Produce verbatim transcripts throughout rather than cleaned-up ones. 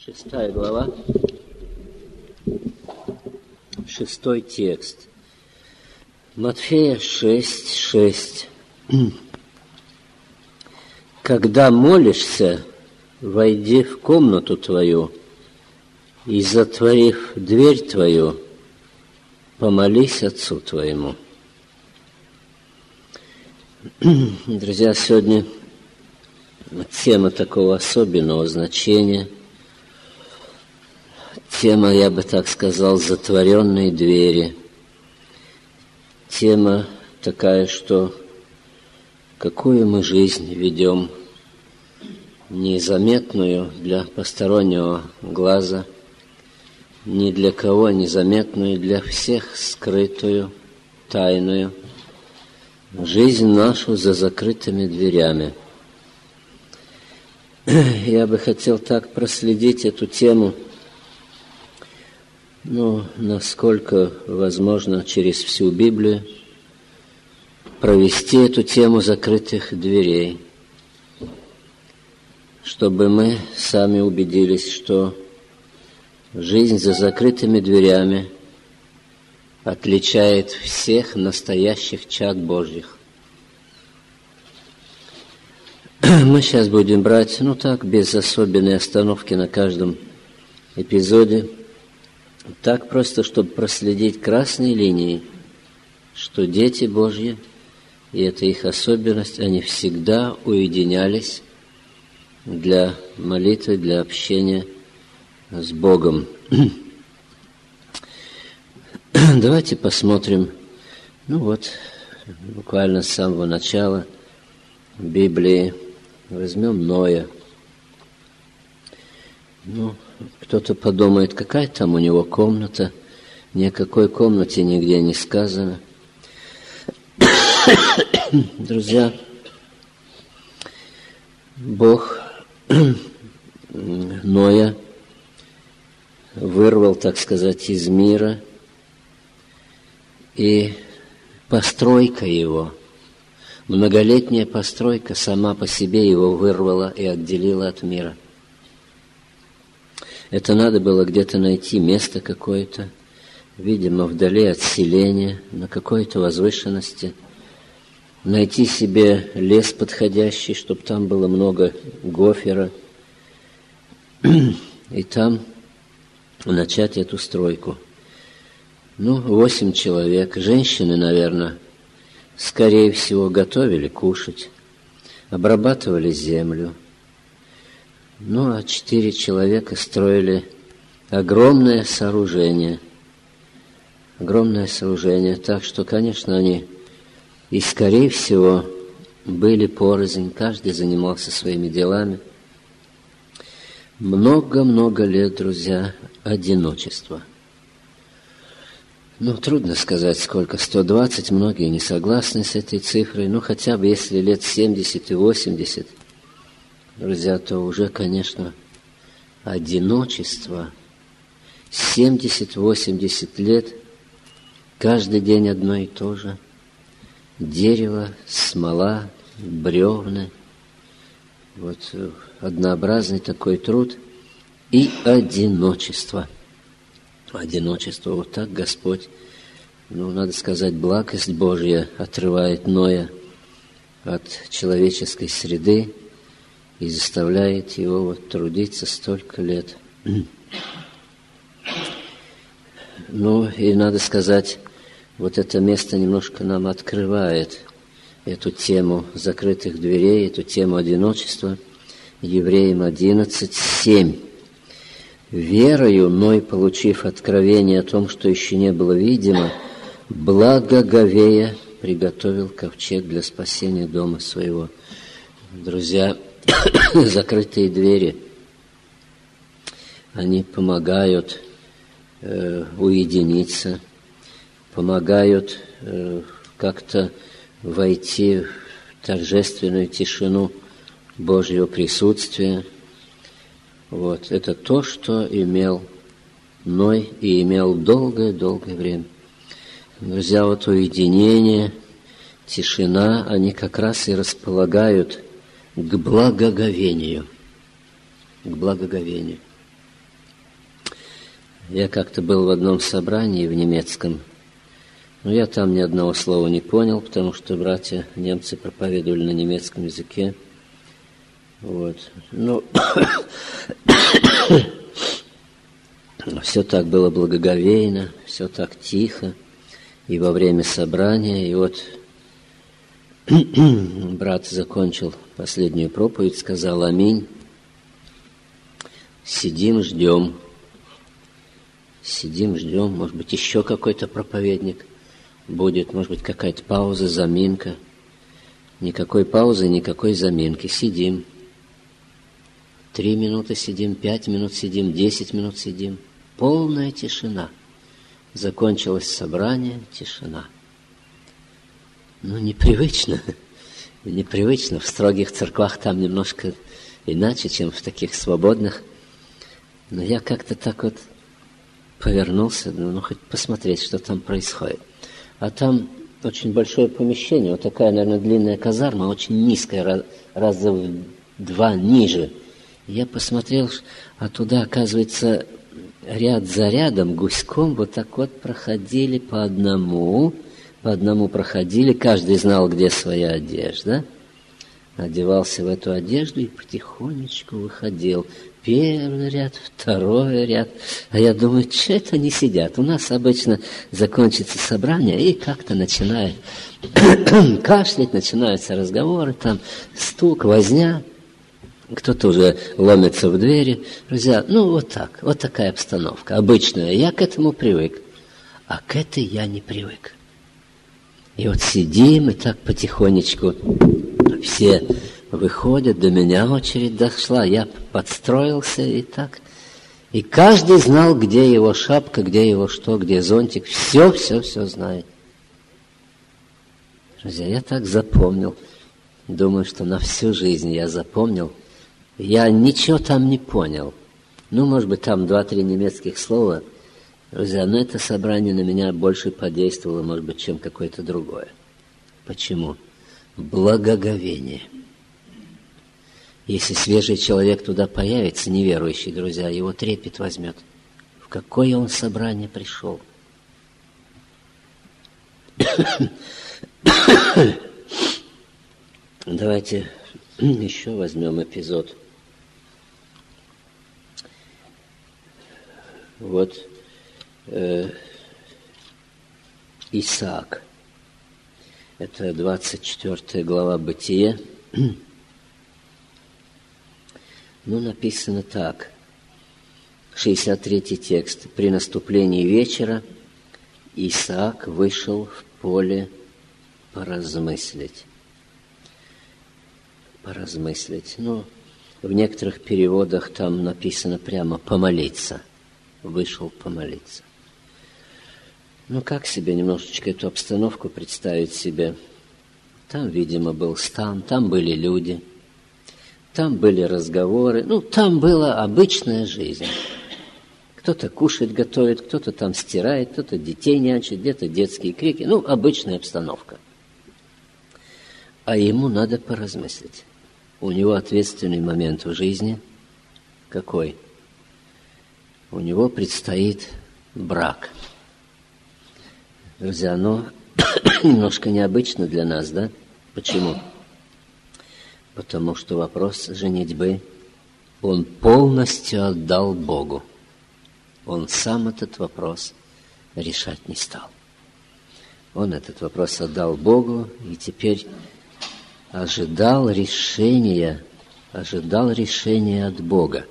Шестая глава, шестой текст. Матфея шесть, шесть. Когда молишься, войди в комнату твою и, затворив дверь твою, помолись Отцу твоему. Друзья, сегодня тема такого особенного значения. Тема, я бы так сказал, затворенные двери. Тема такая, что какую мы жизнь ведем, незаметную для постороннего глаза, ни для кого незаметную, для всех скрытую, тайную, жизнь нашу за закрытыми дверями. Я бы хотел так проследить эту тему, ну, насколько возможно, через всю Библию, провести эту тему закрытых дверей, чтобы мы сами убедились, что жизнь за закрытыми дверями отличает всех настоящих чад Божьих. Мы сейчас будем брать, ну так, без особенной остановки на каждом эпизоде, так просто, чтобы проследить красной линией, что дети Божьи, и это их особенность, они всегда уединялись для молитвы, для общения с Богом. Давайте посмотрим, ну вот, буквально с самого начала Библии. Возьмем Ноя. Ну, кто-то подумает, какая там у него комната. Ни о какой комнате нигде не сказано. Друзья, Бог Ноя вырвал, так сказать, из мира, и постройка его, многолетняя постройка сама по себе его вырвала и отделила от мира. Это надо было где-то найти место какое-то, видимо, вдали от селения, на какой-то возвышенности, найти себе лес подходящий, чтобы там было много гофера, и там начать эту стройку. Ну, восемь человек, женщины, наверное, скорее всего, готовили кушать, обрабатывали землю. Ну, а четыре человека строили огромное сооружение. Огромное сооружение. Так что, конечно, они и, скорее всего, были порознь. Каждый занимался своими делами. Много-много лет, друзья, одиночества. Ну, трудно сказать, сколько, сто двадцать, многие не согласны с этой цифрой, ну, хотя бы если лет семьдесят и восемьдесят, друзья, то уже, конечно, одиночество, семьдесят-восемьдесят лет, каждый день одно и то же, дерево, смола, бревна, вот однообразный такой труд и одиночество. Одиночество, вот так Господь, ну, надо сказать, благость Божья отрывает Ноя от человеческой среды и заставляет его вот трудиться столько лет. Ну, и надо сказать, вот это место немножко нам открывает эту тему закрытых дверей, эту тему одиночества. Евреям одиннадцать, семь. Верою Ной, получив откровение о том, что еще не было видимо, благоговея приготовил ковчег для спасения дома своего. Друзья, закрытые двери, они помогают э, уединиться, помогают э, как-то войти в торжественную тишину Божьего присутствия. Вот, это то, что имел Ной и имел долгое-долгое время. Друзья, вот уединение, тишина, они как раз и располагают к благоговению. К благоговению. Я как-то был в одном собрании в немецком, но я там ни одного слова не понял, потому что братья немцы проповедовали на немецком языке. Вот. Ну, все так было благоговейно, все так тихо, и во время собрания, и вот брат закончил последнюю проповедь, сказал аминь. Сидим, ждем. Сидим, ждем. Может быть, еще какой-то проповедник будет. Может быть, какая-то пауза, заминка. Никакой паузы, никакой заминки. Сидим. Три минуты сидим, пять минут сидим, десять минут сидим. Полная тишина. Закончилось собрание, тишина. Ну, непривычно. Непривычно. В строгих церквах там немножко иначе, чем в таких свободных. Но я как-то так вот повернулся, ну, хоть посмотреть, что там происходит. А там очень большое помещение, вот такая, наверное, длинная казарма, очень низкая, раза в два ниже. Я посмотрел, а туда, оказывается, ряд за рядом, гуськом, вот так вот проходили по одному, по одному проходили, каждый знал, где своя одежда, одевался в эту одежду и потихонечку выходил. Первый ряд, второй ряд. А я думаю, что это они сидят? У нас обычно закончится собрание, и как-то начинают кашлять, начинаются разговоры, там стук, возня. Кто-то уже ломится в двери. Друзья, ну вот так, вот такая обстановка, обычная. Я к этому привык, а к этой я не привык. И вот сидим, и так потихонечку все выходят, до меня очередь дошла, я подстроился и так. И каждый знал, где его шапка, где его что, где зонтик. Все, все, все знает. Друзья, я так запомнил. Думаю, что на всю жизнь я запомнил. Я ничего там не понял. Ну, может быть, там два-три немецких слова. Друзья, но это собрание на меня больше подействовало, может быть, чем какое-то другое. Почему? Благоговение. Если свежий человек туда появится, неверующий, друзья, его трепет возьмет. В какое он собрание пришел? Давайте еще возьмем эпизод. Вот э, Исаак. Это двадцать четвёртая глава Бытия. Ну, написано так. шестьдесят третий текст. При наступлении вечера Исаак вышел в поле поразмыслить. Поразмыслить. Ну, в некоторых переводах там написано прямо «помолиться». Вышел помолиться. Ну, как себе немножечко эту обстановку представить себе? Там, видимо, был стан, там были люди, там были разговоры, ну, там была обычная жизнь. Кто-то кушать готовит, кто-то там стирает, кто-то детей нянчит, где-то детские крики, ну, обычная обстановка. А ему надо поразмыслить. У него ответственный момент в жизни. Какой? У него предстоит брак. Друзья, но немножко необычно для нас, да? Почему? Потому что вопрос женитьбы он полностью отдал Богу. Он сам этот вопрос решать не стал. Он этот вопрос отдал Богу и теперь ожидал решения, ожидал решения от Бога.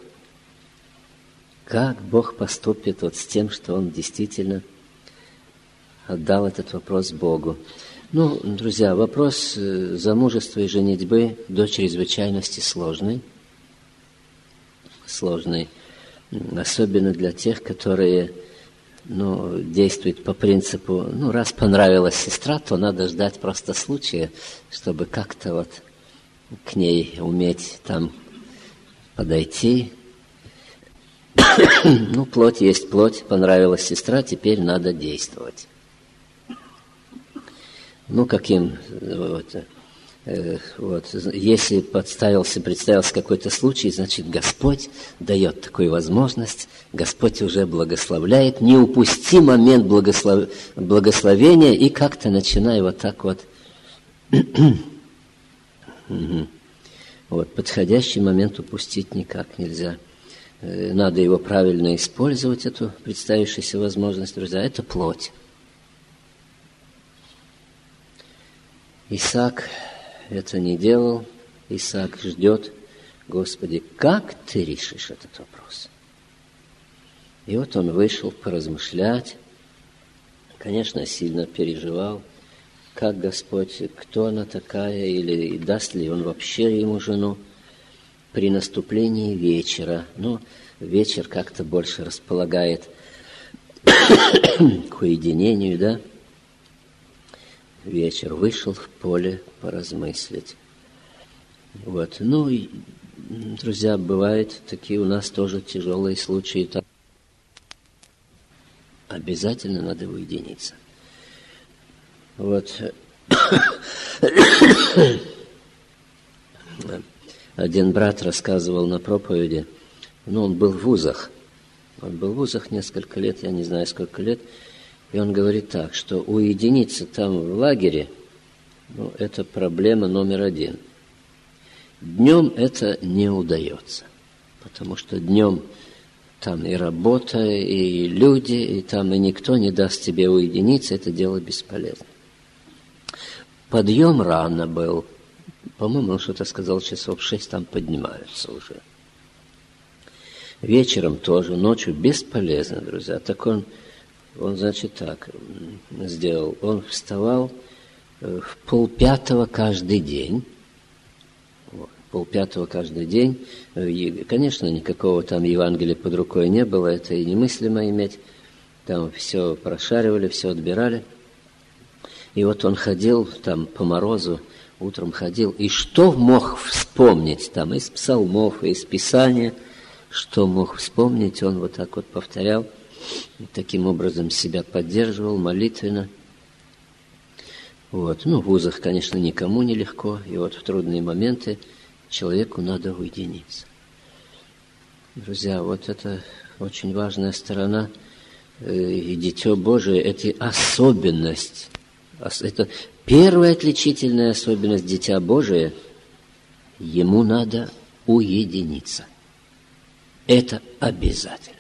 Как Бог поступит вот с тем, что он действительно отдал этот вопрос Богу. Ну, друзья, вопрос замужества и женитьбы до чрезвычайности сложный. Сложный. Особенно для тех, которые ну, действуют по принципу, ну, раз понравилась сестра, то надо ждать просто случая, чтобы как-то вот к ней уметь там подойти. Ну, плоть есть плоть, понравилась сестра, теперь надо действовать. Ну, каким вот, Вот. Если подставился, представился какой-то случай, значит, Господь дает такую возможность, Господь уже благословляет. Не упусти момент благослов... благословения и как-то начинай вот так вот. Вот. Подходящий момент упустить никак нельзя. Надо его правильно использовать, эту представившуюся возможность, друзья. Это плоть. Исаак это не делал. Исаак ждет: Господи, как ты решишь этот вопрос? И вот он вышел поразмышлять. Конечно, сильно переживал, как Господь, кто она такая, или даст ли он вообще ему жену. При наступлении вечера, ну, вечер как-то больше располагает к уединению, да? Вечер вышел в поле поразмыслить. Вот. Ну, и, друзья, бывают такие у нас тоже тяжелые случаи. Там обязательно надо уединиться. Вот. Один брат рассказывал на проповеди, ну, он был в вузах. Он был в вузах несколько лет, я не знаю, сколько лет. И он говорит так, что уединиться там в лагере, ну, это проблема номер один. Днем это не удается, потому что днем там и работа, и люди, и там и никто не даст тебе уединиться, это дело бесполезно. Подъем рано был, по-моему, он что-то сказал, часов в шесть там поднимаются уже. Вечером тоже, ночью бесполезно, друзья. Так он... Он, значит, так сделал. Он вставал в полпятого каждый день. Вот, полпятого каждый день. И, конечно, никакого там Евангелия под рукой не было. Это и немыслимо иметь. Там все прошаривали, все отбирали. И вот он ходил там по морозу, утром ходил. И что мог вспомнить там из псалмов, из Писания, что мог вспомнить, он вот так вот повторял. И таким образом себя поддерживал молитвенно. Вот. Ну, в вузах, конечно, никому не легко. И вот в трудные моменты человеку надо уединиться. Друзья, вот это очень важная сторона. И Дитё Божие – это особенность. Это первая отличительная особенность Дитя Божие. Ему надо уединиться. Это обязательно.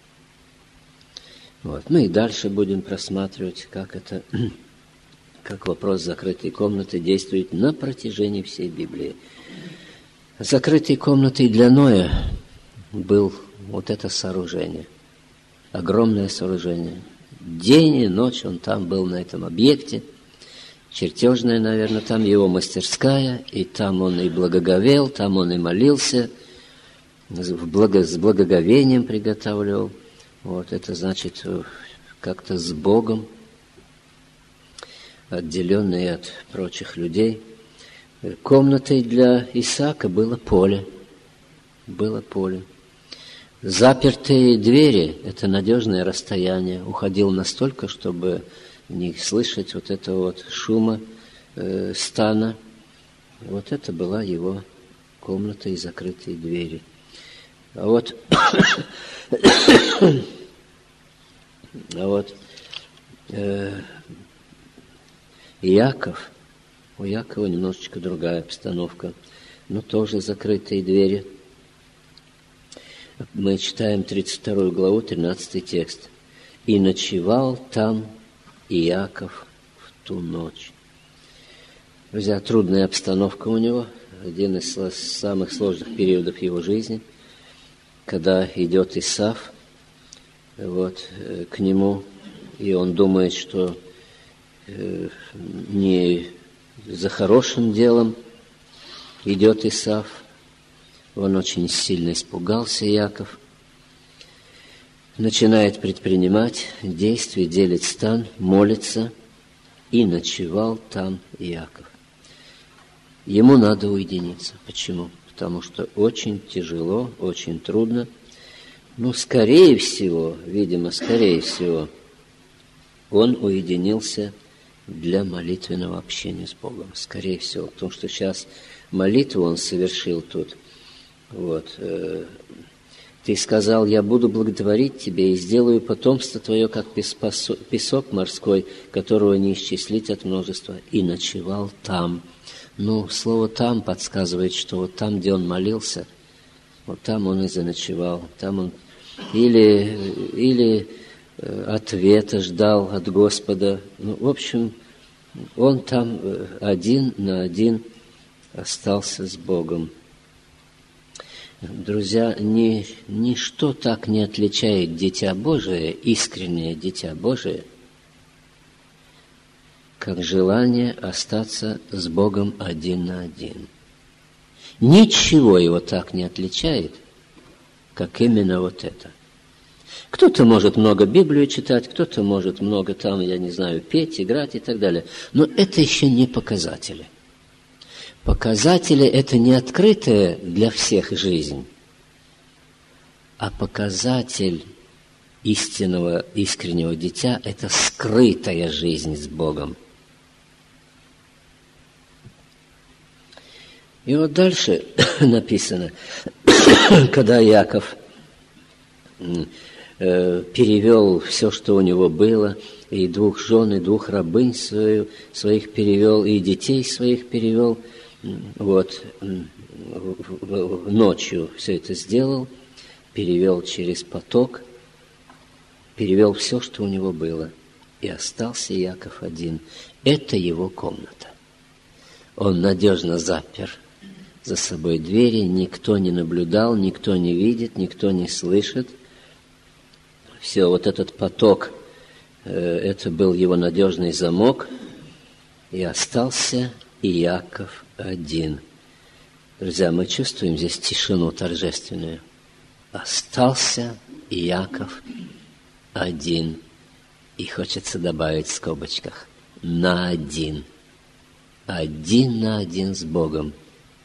Вот. Ну и дальше будем просматривать, как это, как вопрос закрытой комнаты действует на протяжении всей Библии. Закрытой комнатой для Ноя был вот это сооружение, огромное сооружение. День и ночь он там был, на этом объекте, чертежная, наверное, там его мастерская, и там он и благоговел, там он и молился, в благо, с благоговением приготавливал. Вот это значит как-то с Богом, отделенный от прочих людей. Комнатой для Исаака было поле. Было поле. Запертые двери – это надежное расстояние. Уходил настолько, чтобы не слышать вот этого вот шума э, стана. Вот это была его комната и закрытые двери. А вот, а вот э, Иаков, у Иакова немножечко другая обстановка, но тоже закрытые двери. Мы читаем тридцать вторую главу, тринадцатый текст. «И ночевал там Иаков в ту ночь». Друзья, трудная обстановка у него, один из самых сложных периодов его жизни, когда идет Исав вот, к нему, и он думает, что э, не за хорошим делом идет Исав. Он очень сильно испугался, Иаков. Начинает предпринимать действия, делит стан, молится, и ночевал там Иаков. Ему надо уединиться. Почему? Потому что очень тяжело, очень трудно. Ну, скорее всего, видимо, скорее всего, он уединился для молитвенного общения с Богом. Скорее всего, потому что сейчас молитву он совершил тут. Вот. Ты сказал: я буду благотворить тебе и сделаю потомство твое, как песок морской, которого не исчислить от множества. И ночевал там. Ну, слово «там» подсказывает, что вот там, где он молился, вот там он и заночевал. Там он или, или ответа ждал от Господа. Ну, в общем, он там один на один остался с Богом. Друзья, ни, ничто так не отличает Дитя Божие, искреннее Дитя Божие, как желание остаться с Богом один на один. Ничего его так не отличает, как именно вот это. Кто-то может много Библию читать, кто-то может много там, я не знаю, петь, играть и так далее. Но это еще не показатели. Показатели – это не открытая для всех жизнь, а показатель истинного, искреннего дитя – это скрытая жизнь с Богом. И вот дальше написано, когда Яков перевел все, что у него было, и двух жен, и двух рабынь свою, своих перевел, и детей своих перевел, вот, ночью все это сделал, перевел через поток, перевел все, что у него было, и остался Яков один. Это его комната. Он надежно запер за собой двери, никто не наблюдал, никто не видит, никто не слышит. Все, вот этот поток, это был его надежный замок, и остался Иаков один. Друзья, мы чувствуем здесь тишину торжественную. Остался Иаков один. И хочется добавить в скобочках: на один. Один на один с Богом.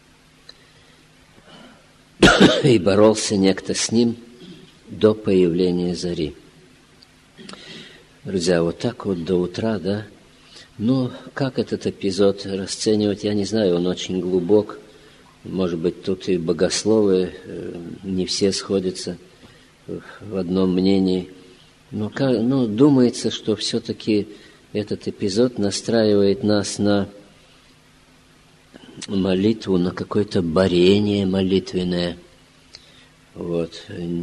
И боролся некто с ним до появления зари. Друзья, вот так вот до утра, да? Ну, как этот эпизод расценивать, я не знаю, он очень глубок. Может быть, тут и богословы не все сходятся в одном мнении. Но ну, думается, что все-таки этот эпизод настраивает нас на молитву, на какое-то борение молитвенное. Вот.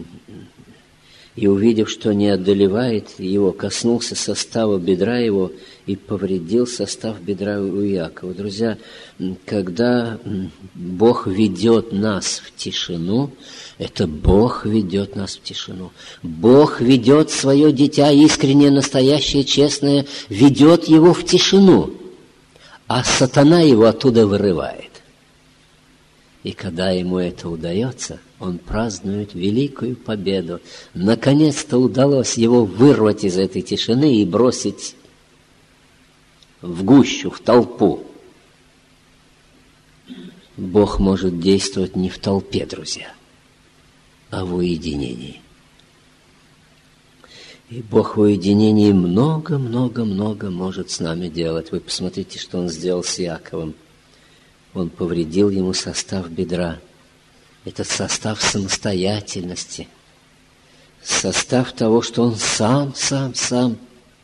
И увидев, что не одолевает его, коснулся состава бедра его и повредил состав бедра у Иакова. Друзья, когда Бог ведет нас в тишину, это Бог ведет нас в тишину. Бог ведет свое дитя, искреннее, настоящее, честное, ведет его в тишину, а сатана его оттуда вырывает. И когда ему это удается, он празднует великую победу. Наконец-то удалось его вырвать из этой тишины и бросить в гущу, в толпу. Бог может действовать не в толпе, друзья, а в уединении. И Бог в уединении много-много-много может с нами делать. Вы посмотрите, что Он сделал с Иаковом. Он повредил ему состав бедра. Этот состав самостоятельности. Состав того, что он сам, сам, сам.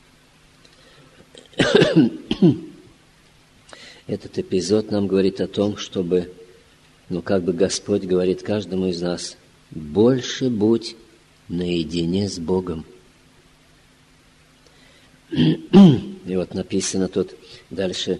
Этот эпизод нам говорит о том, чтобы, ну, как бы Господь говорит каждому из нас: больше будь наедине с Богом. И вот написано тут дальше,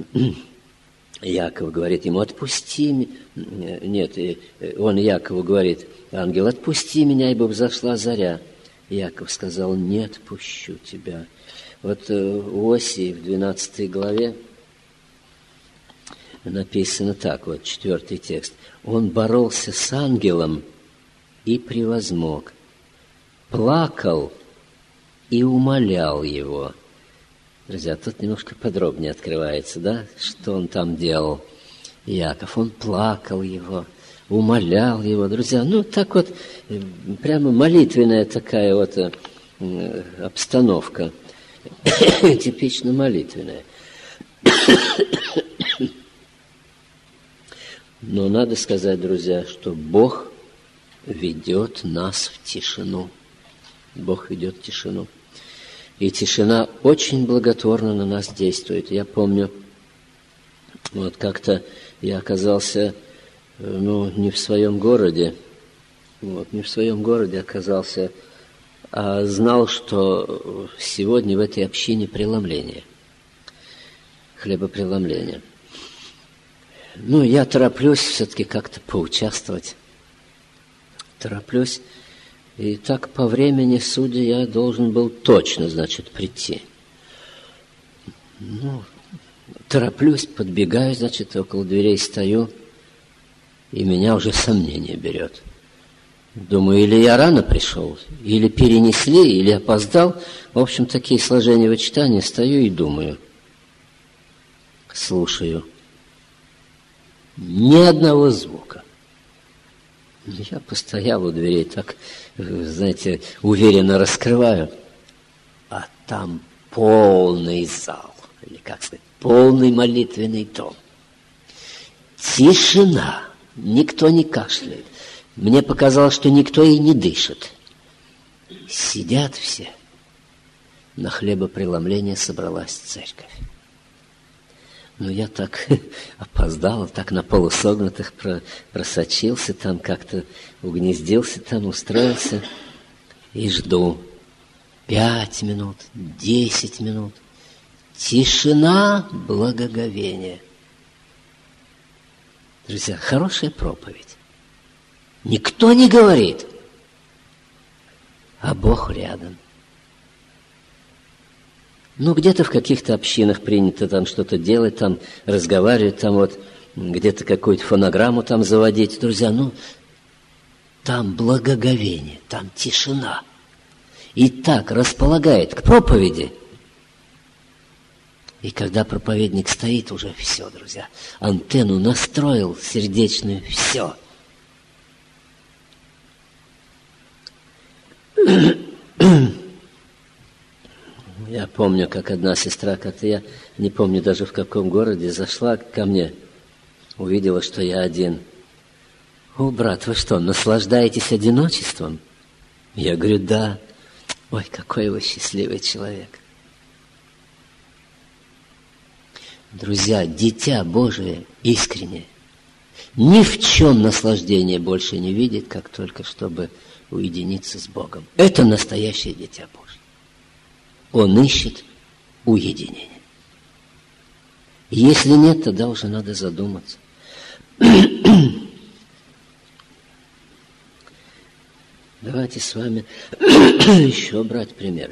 Яков говорит ему: отпусти меня. Нет, он Якову говорит: ангел, отпусти меня, ибо взошла заря. Яков сказал: не отпущу тебя. Вот у Осии в двенадцатой главе написано так, вот четвертый текст. Он боролся с ангелом и превозмог, плакал и умолял его. Друзья, тут немножко подробнее открывается, да, что он там делал. Иаков, он плакал его, умолял его. Друзья, ну так вот, прямо молитвенная такая вот обстановка. типично молитвенное. Но надо сказать, друзья, что Бог ведет нас в тишину. Бог ведет в тишину. И тишина очень благотворно на нас действует. Я помню, вот как-то я оказался, ну, не в своем городе, вот, не в своем городе оказался, а знал, что сегодня в этой общине преломление, хлебопреломление. Ну, я тороплюсь все-таки как-то поучаствовать. Тороплюсь. И так по времени, судя, я должен был точно, значит, прийти. Ну, тороплюсь, подбегаю, значит, около дверей стою, и меня уже сомнение берет. Думаю, или я рано пришел, или перенесли, или опоздал. В общем, такие сложения вычитания. Стою и думаю. Слушаю. Ни одного звука. Я постоял у дверей, так, знаете, уверенно раскрываю, а там полный зал, или, как сказать, полный молитвенный дом. Тишина, никто не кашляет. Мне показалось, что никто и не дышит. Сидят все. На хлебопреломление собралась церковь. Ну, я так опоздал, так на полусогнутых просочился, там как-то угнездился, там устроился. И жду. Пять минут, десять минут. Тишина, благоговение. Друзья, хорошая проповедь. Никто не говорит, а Бог рядом. Ну, где-то в каких-то общинах принято там что-то делать, там разговаривать, там вот где-то какую-то фонограмму там заводить. Друзья, ну, там благоговение, там тишина. И так располагает к проповеди. И когда проповедник стоит, уже все, друзья, антенну настроил сердечную, все. Я помню, как одна сестра, как-то я не помню даже в каком городе, зашла ко мне, увидела, что я один. О, брат, вы что, наслаждаетесь одиночеством? Я говорю, да. Ой, какой вы счастливый человек. Друзья, дитя Божие искреннее. Ни в чем наслаждение больше не видит, как только чтобы уединиться с Богом. Это настоящее дитя Божие. Он ищет уединение. Если нет, тогда уже надо задуматься. Давайте с вами еще брать примеры.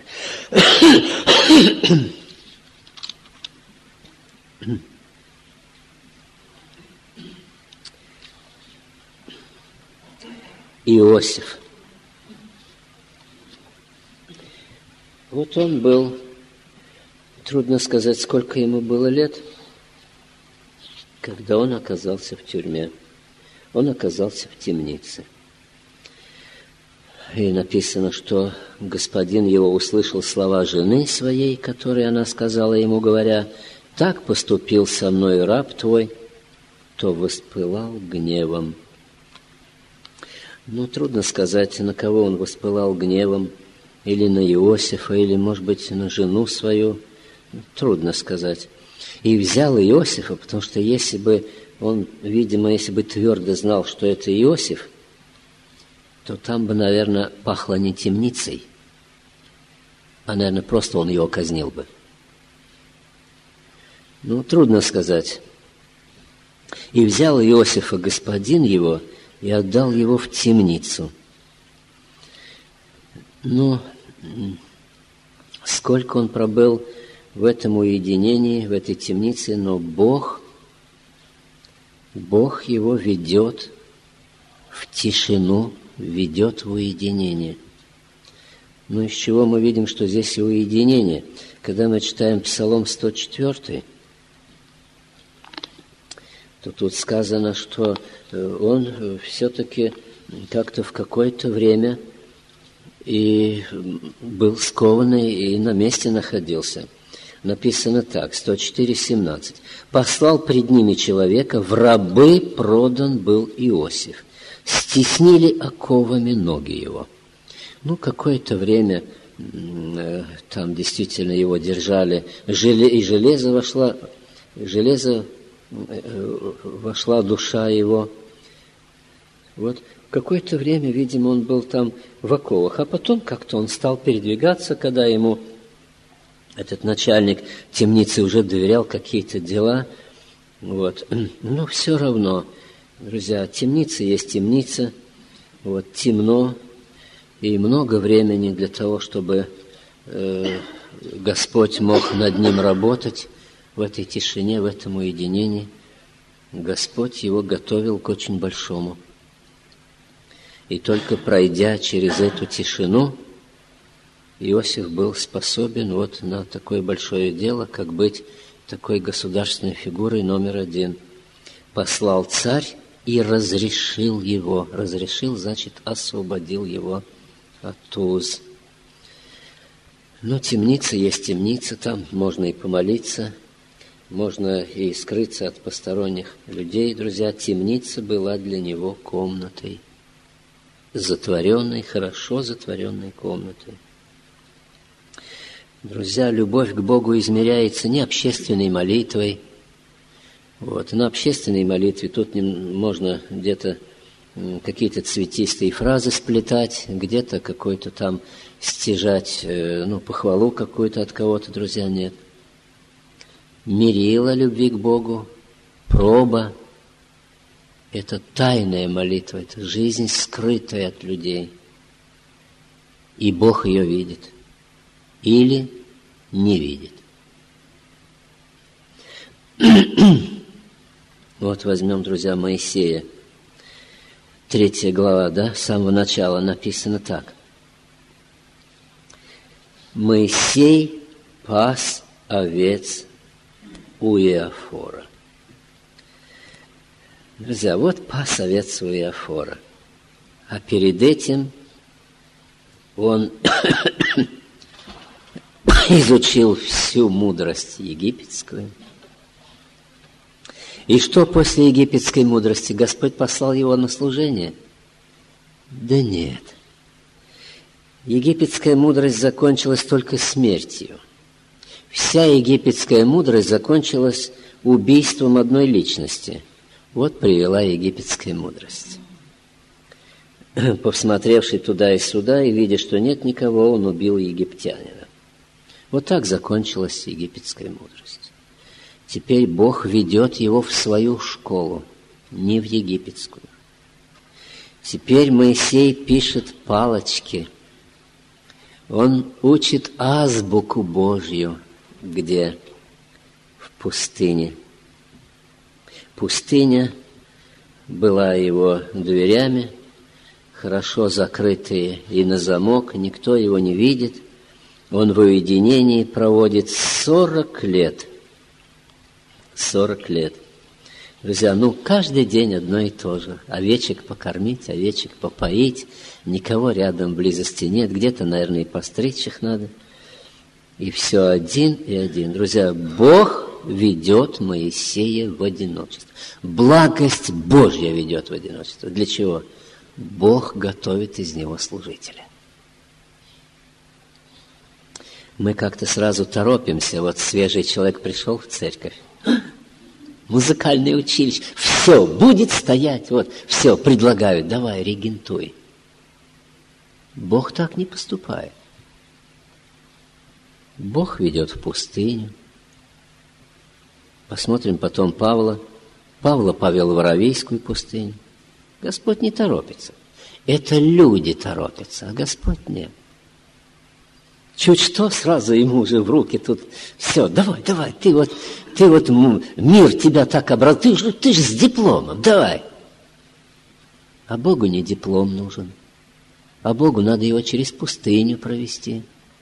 Иосиф. Вот он был, трудно сказать, сколько ему было лет, когда он оказался в тюрьме. Он оказался в темнице. И написано, что господин его услышал слова жены своей, которые она сказала ему, говоря, «Так поступил со мной раб твой», то воспылал гневом. Ну, трудно сказать, на кого он воспылал гневом, или на Иосифа, или, может быть, на жену свою. Трудно сказать. И взял Иосифа, потому что если бы он, видимо, если бы твердо знал, что это Иосиф, то там бы, наверное, пахло не темницей, а, наверное, просто он его казнил бы. Ну, трудно сказать. И взял Иосифа господин его и отдал его в темницу. Ну, сколько он пробыл в этом уединении, в этой темнице, но Бог, Бог его ведет в тишину, ведет в уединение. Ну, из чего мы видим, что здесь и уединение? Когда мы читаем Псалом сто четыре, то тут сказано, что он все-таки как-то в какое-то время и был скованный, и на месте находился. Написано так, сто четыре семнадцать. «Послал пред ними человека, в рабы продан был Иосиф. Стеснили оковами ноги его». Ну, какое-то время э, там действительно его держали, желе, и железо вошла, железо э, вошла душа его. Вот какое-то время, видимо, он был там в оковах, а потом как-то он стал передвигаться, когда ему этот начальник темницы уже доверял какие-то дела. Вот. Но все равно, друзья, темница есть темница, вот, темно, и много времени для того, чтобы э, Господь мог над ним работать в этой тишине, в этом уединении. Господь его готовил к очень большому. И только пройдя через эту тишину, Иосиф был способен вот на такое большое дело, как быть такой государственной фигурой номер один. Послал царь и разрешил его. Разрешил, значит, освободил его от уз. Но темница есть темница, там можно и помолиться, можно и скрыться от посторонних людей. Друзья, темница была для него комнатой, затворенной, хорошо затворенной комнатой. Друзья, любовь к Богу измеряется не общественной молитвой. Вот. На общественной молитве тут не, можно где-то какие-то цветистые фразы сплетать, где-то какой-то там стяжать, ну, похвалу какую-то от кого-то, друзья, нет. Мерила любви к Богу, проба – это тайная молитва, это жизнь, скрытая от людей. И Бог ее видит. Или не видит. Вот возьмем, друзья, Моисея. Третья глава, да, с самого начала написано так. Моисей пас овец у Иофора. Друзья, вот пас овец у Иофора. А перед этим он изучил всю мудрость египетскую. И что после египетской мудрости? Господь послал его на служение? Да нет. Египетская мудрость закончилась только смертью. Вся египетская мудрость закончилась убийством одной личности. Вот привела египетская мудрость. Посмотревший туда и сюда, и видя, что нет никого, он убил египтянина. Вот так закончилась египетская мудрость. Теперь Бог ведет его в свою школу, не в египетскую. Теперь Моисей пишет палочки. Он учит азбуку Божью, где? В пустыне. Пустыня была его дверями, хорошо закрытые и на замок, никто его не видит. Он в уединении проводит сорок лет. Сорок лет. Друзья, ну, каждый день одно и то же. Овечек покормить, овечек попоить. Никого рядом близости нет. Где-то, наверное, и постричь их надо. И все один и один. Друзья, Бог ведет Моисея в одиночество. Благость Божья ведет в одиночество. Для чего? Бог готовит из него служителя. Мы как-то сразу торопимся. Вот свежий человек пришел в церковь. Музыкальное училище. Все, будет стоять. Вот, все, предлагают. Давай, регентуй. Бог так не поступает. Бог ведет в пустыню. Посмотрим потом Павла. Павла повел в Аравийскую пустыню. Господь не торопится. Это люди торопятся, а Господь нет. Чуть что, сразу ему уже в руки тут. Все, давай, давай, ты вот, ты вот мир тебя так обрал, ты же, ты же с дипломом, давай. А Богу не диплом нужен. А Богу надо его через пустыню провести.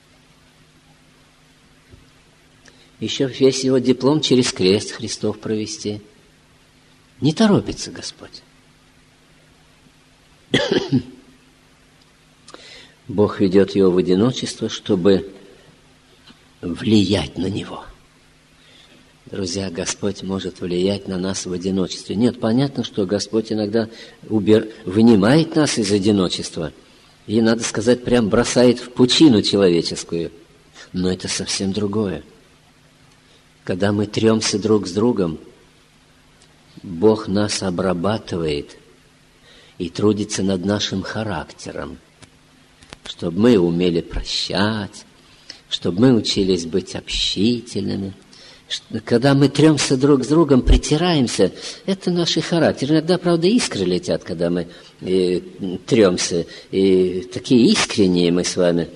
Еще весь его диплом через крест Христов провести. Не торопится Господь. Бог ведет его в одиночество, чтобы влиять на него. Друзья, Господь может влиять на нас в одиночестве. Нет, понятно, что Господь иногда убер... вынимает нас из одиночества и, надо сказать, прям бросает в пучину человеческую. Но это совсем другое. Когда мы тремся друг с другом, Бог нас обрабатывает и трудится над нашим характером, чтобы мы умели прощать, чтобы мы учились быть общительными. Когда мы тремся друг с другом, притираемся, это наш характер. Иногда, правда, искры летят, когда мы э, тремся, и такие искренние мы с вами,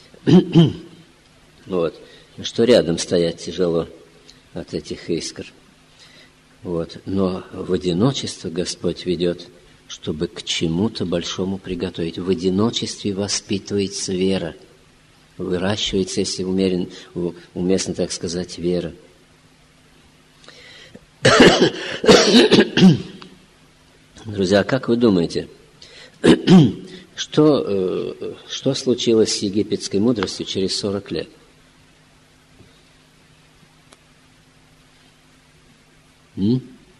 вот, что рядом стоять тяжело от этих искр. Вот. Но в одиночество Господь ведет, чтобы к чему-то большому приготовить. В одиночестве воспитывается вера, выращивается, если умерен, уместно так сказать, вера. Друзья, как вы думаете, что, что случилось с египетской мудростью через сорок лет? М?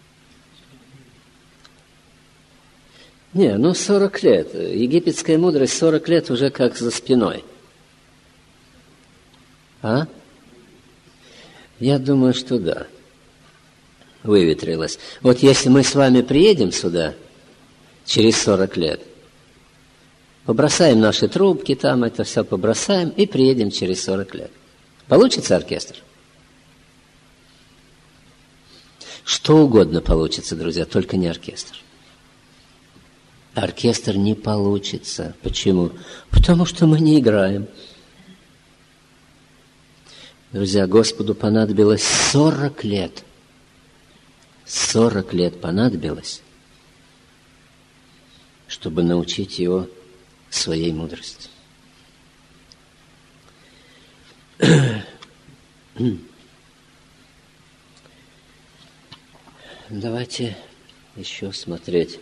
Не, ну сорок лет. Египетская мудрость сорок лет уже как за спиной. А? Я думаю, что да. Выветрилась. Вот если мы с вами приедем сюда через сорок лет, побросаем наши трубки там, это все побросаем и приедем через сорок лет. Получится оркестр? Что угодно получится, друзья, только не оркестр. Оркестр не получится. Почему? Потому что мы не играем. Друзья, Господу понадобилось сорок лет. Сорок лет понадобилось, чтобы научить его своей мудрости. Давайте еще смотреть.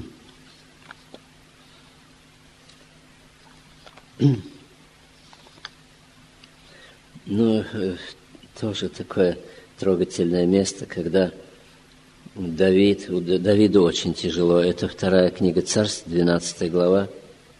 Ну, тоже такое трогательное место, когда Давид, Давиду очень тяжело. Это вторая книга Царств, двенадцатая глава,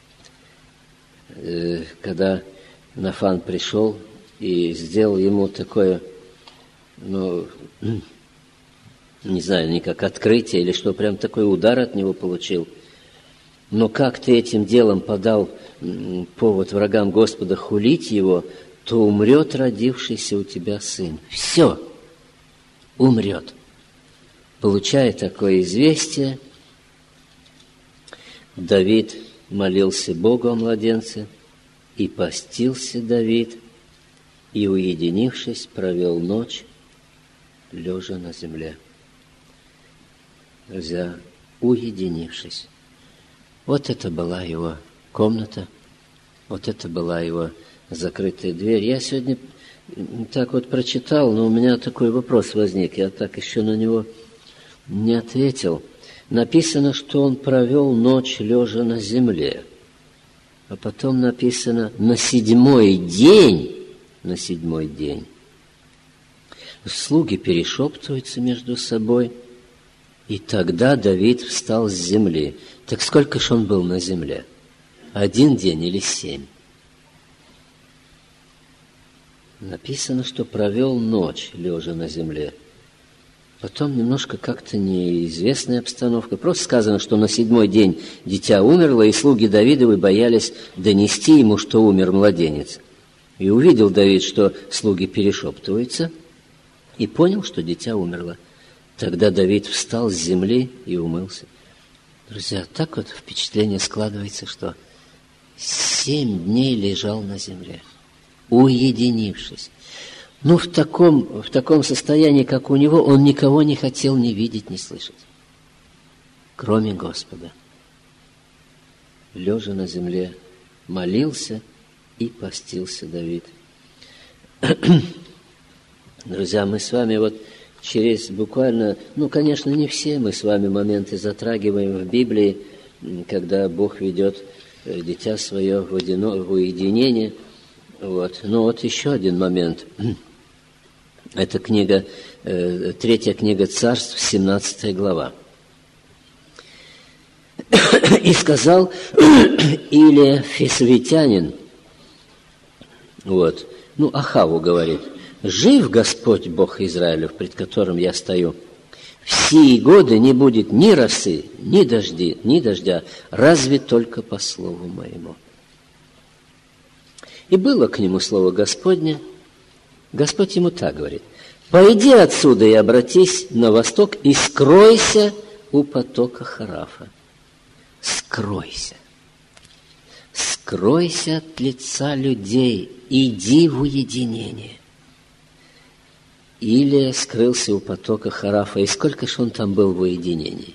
когда Нафан пришел и сделал ему такое, ну, не знаю, не как открытие или что, прям такой удар от него получил. Но как ты этим делом подал повод врагам Господа хулить его, то умрет родившийся у тебя сын. Все, умрет. Получая такое известие, Давид молился Богу о младенце, и постился Давид, и, уединившись, провел ночь, лежа на земле. Друзья, уединившись. Вот это была его комната, вот это была его закрытая дверь. Я сегодня так вот прочитал, но у меня такой вопрос возник, я так еще на него не ответил. Написано, что он провел ночь лежа на земле. А потом написано на седьмой день, на седьмой день. Слуги перешептываются между собой, и тогда Давид встал с земли. Так сколько ж он был на земле? Один день или семь? Написано, что провел ночь лежа на земле. Потом немножко как-то неизвестная обстановка. Просто сказано, что на седьмой день дитя умерло, и слуги Давидовы боялись донести ему, что умер младенец. И увидел Давид, что слуги перешептываются, и понял, что дитя умерло. Тогда Давид встал с земли и умылся. Друзья, так вот впечатление складывается, что семь дней лежал на земле, уединившись. Ну, в таком, в таком состоянии, как у него, он никого не хотел ни видеть, ни слышать, кроме Господа. Лежа на земле, молился и постился Давид. Друзья, мы с вами вот через буквально, ну, конечно, не все мы с вами моменты затрагиваем в Библии, когда Бог ведет дитя свое в, одино, в уединение. Вот. Ну вот еще один момент. Это книга, э, третья книга Царств, семнадцатая глава. «И сказал Илия Фисвитянин», вот, ну, Ахаву говорит: «Жив Господь Бог Израилев, пред которым я стою, в сии годы не будет ни росы, ни дожди, ни дождя, разве только по слову моему». И было к нему слово Господне. Господь ему так говорит: «Пойди отсюда и обратись на восток, и скройся у потока Харафа». Скройся. Скройся от лица людей, иди в уединение. Илия скрылся у потока Харафа. И сколько ж он там был в уединении?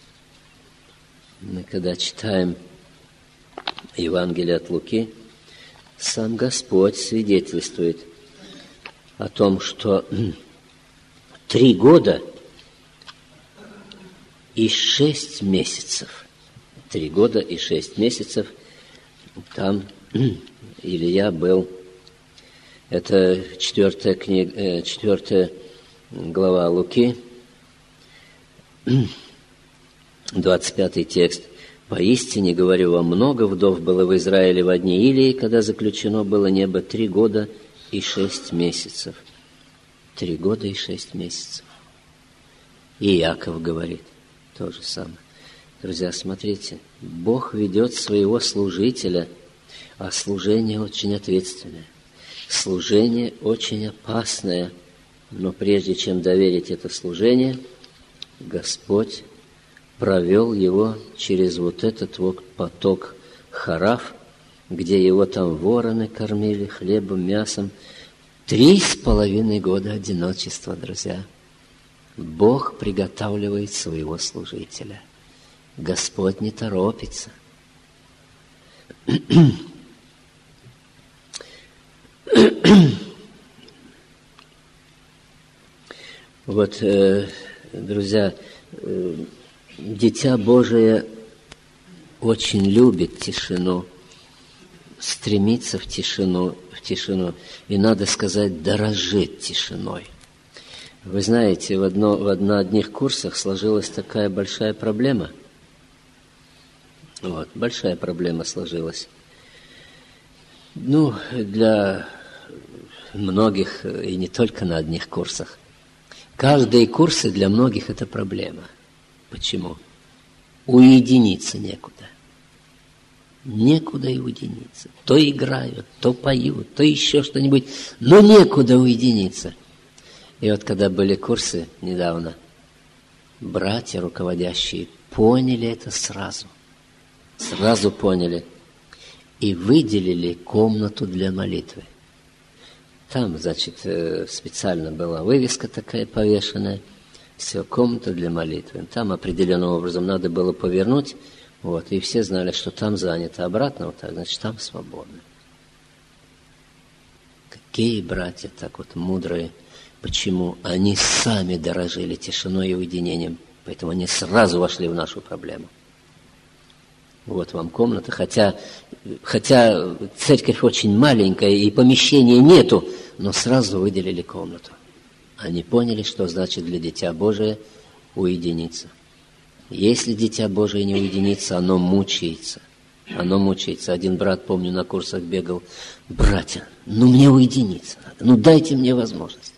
Мы когда читаем Евангелие от Луки, сам Господь свидетельствует о том, что три года и шесть месяцев, три года и шесть месяцев там Илия был. Это четвертая книга, четвертая глава Луки, двадцать пятый текст. «Поистине, говорю вам, много вдов было в Израиле во дни Илии, когда заключено было небо три года и шесть месяцев». Три года и шесть месяцев. И Иаков говорит то же самое. Друзья, смотрите, Бог ведет своего служителя, а служение очень ответственное. Служение очень опасное, но прежде чем доверить это служение, Господь провел его через вот этот вот поток Хараф, где его там вороны кормили хлебом, мясом. Три с половиной года одиночества, друзья. Бог приготавливает своего служителя. Господь не торопится. Вот, э, друзья, э, Дитя Божие очень любит тишину, стремится в тишину, в тишину, и, надо сказать, дорожит тишиной. Вы знаете, в, одно, в одно, одних курсах сложилась такая большая проблема. Вот, большая проблема сложилась. Ну, для многих, и не только на одних курсах. Каждые курсы для многих это проблема. Почему? Уединиться некуда. Некуда и уединиться. То играют, то поют, то еще что-нибудь, но некуда уединиться. И вот когда были курсы недавно, братья руководящие поняли это сразу. Сразу поняли. И выделили комнату для молитвы. Там, значит, специально была вывеска такая повешенная. Все, комната для молитвы. Там определенным образом надо было повернуть, вот, и все знали, что там занято. Обратно вот так, значит, там свободно. Какие братья так вот мудрые. Почему? Они сами дорожили тишиной и уединением, поэтому они сразу вошли в нашу проблему. Вот вам комната, хотя, хотя церковь очень маленькая и помещения нету, но сразу выделили комнату. Они поняли, что значит для Дитя Божие уединиться. Если Дитя Божие не уединится, оно мучается. Оно мучается. Один брат, помню, на курсах бегал: «Братья, ну мне уединиться надо, ну дайте мне возможность».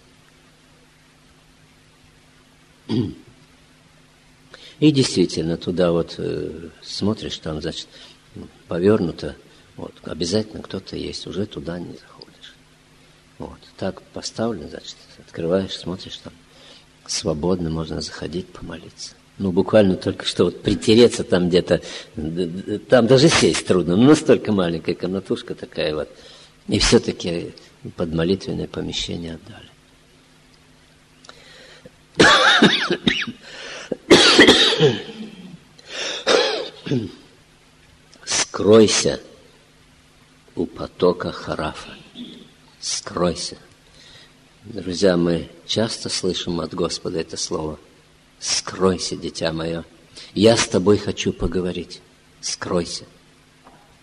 И действительно, туда вот э, смотришь, там, значит, повернуто, вот, обязательно кто-то есть, уже туда не заходишь. Вот, так поставлено, значит, открываешь, смотришь, там свободно можно заходить, помолиться. Ну, буквально только что вот притереться там где-то, там даже сесть трудно, ну, настолько маленькая комнатушка такая вот. И все-таки под молитвенное помещение отдали. Скройся у потока Харафа. Скройся. Друзья, мы часто слышим от Господа это слово. Скройся, дитя мое. Я с тобой хочу поговорить. Скройся.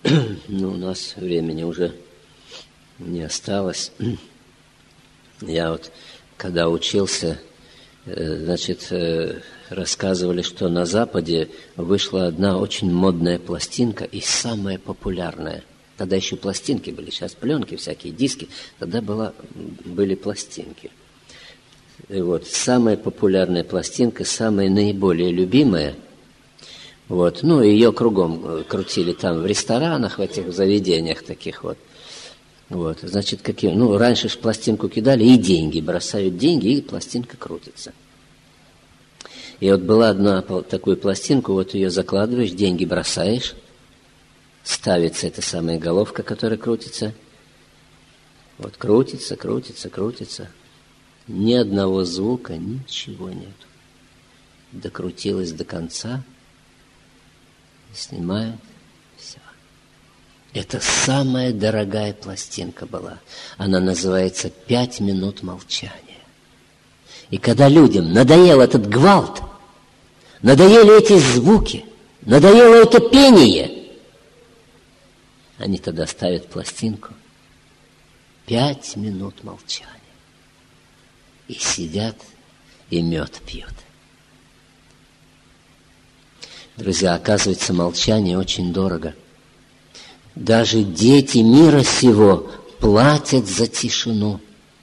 Ну, у нас времени уже не осталось. Я вот, когда учился, значит, рассказывали, что на Западе вышла одна очень модная пластинка и самая популярная. Тогда еще пластинки были, сейчас пленки, всякие диски. Тогда была, были пластинки. И вот самая популярная пластинка, самая наиболее любимая. Вот, ну, ее кругом крутили там в ресторанах, в этих заведениях таких вот. Вот, значит, какие, ну, раньше ж пластинку кидали и деньги, бросают деньги, и пластинка крутится. И вот была одна такую пластинку, вот ее закладываешь, деньги бросаешь, ставится эта самая головка, которая крутится. Вот крутится, крутится, крутится. Ни одного звука, ничего нет. Докрутилась до конца, снимают, все. Это самая дорогая пластинка была. Она называется «Пять минут молчания». И когда людям надоел этот гвалт, надоели эти звуки, надоело это пение, они тогда ставят пластинку «Пять минут молчания». И сидят, и мед пьют. Друзья, оказывается, молчание очень дорого. Даже дети мира сего платят за тишину.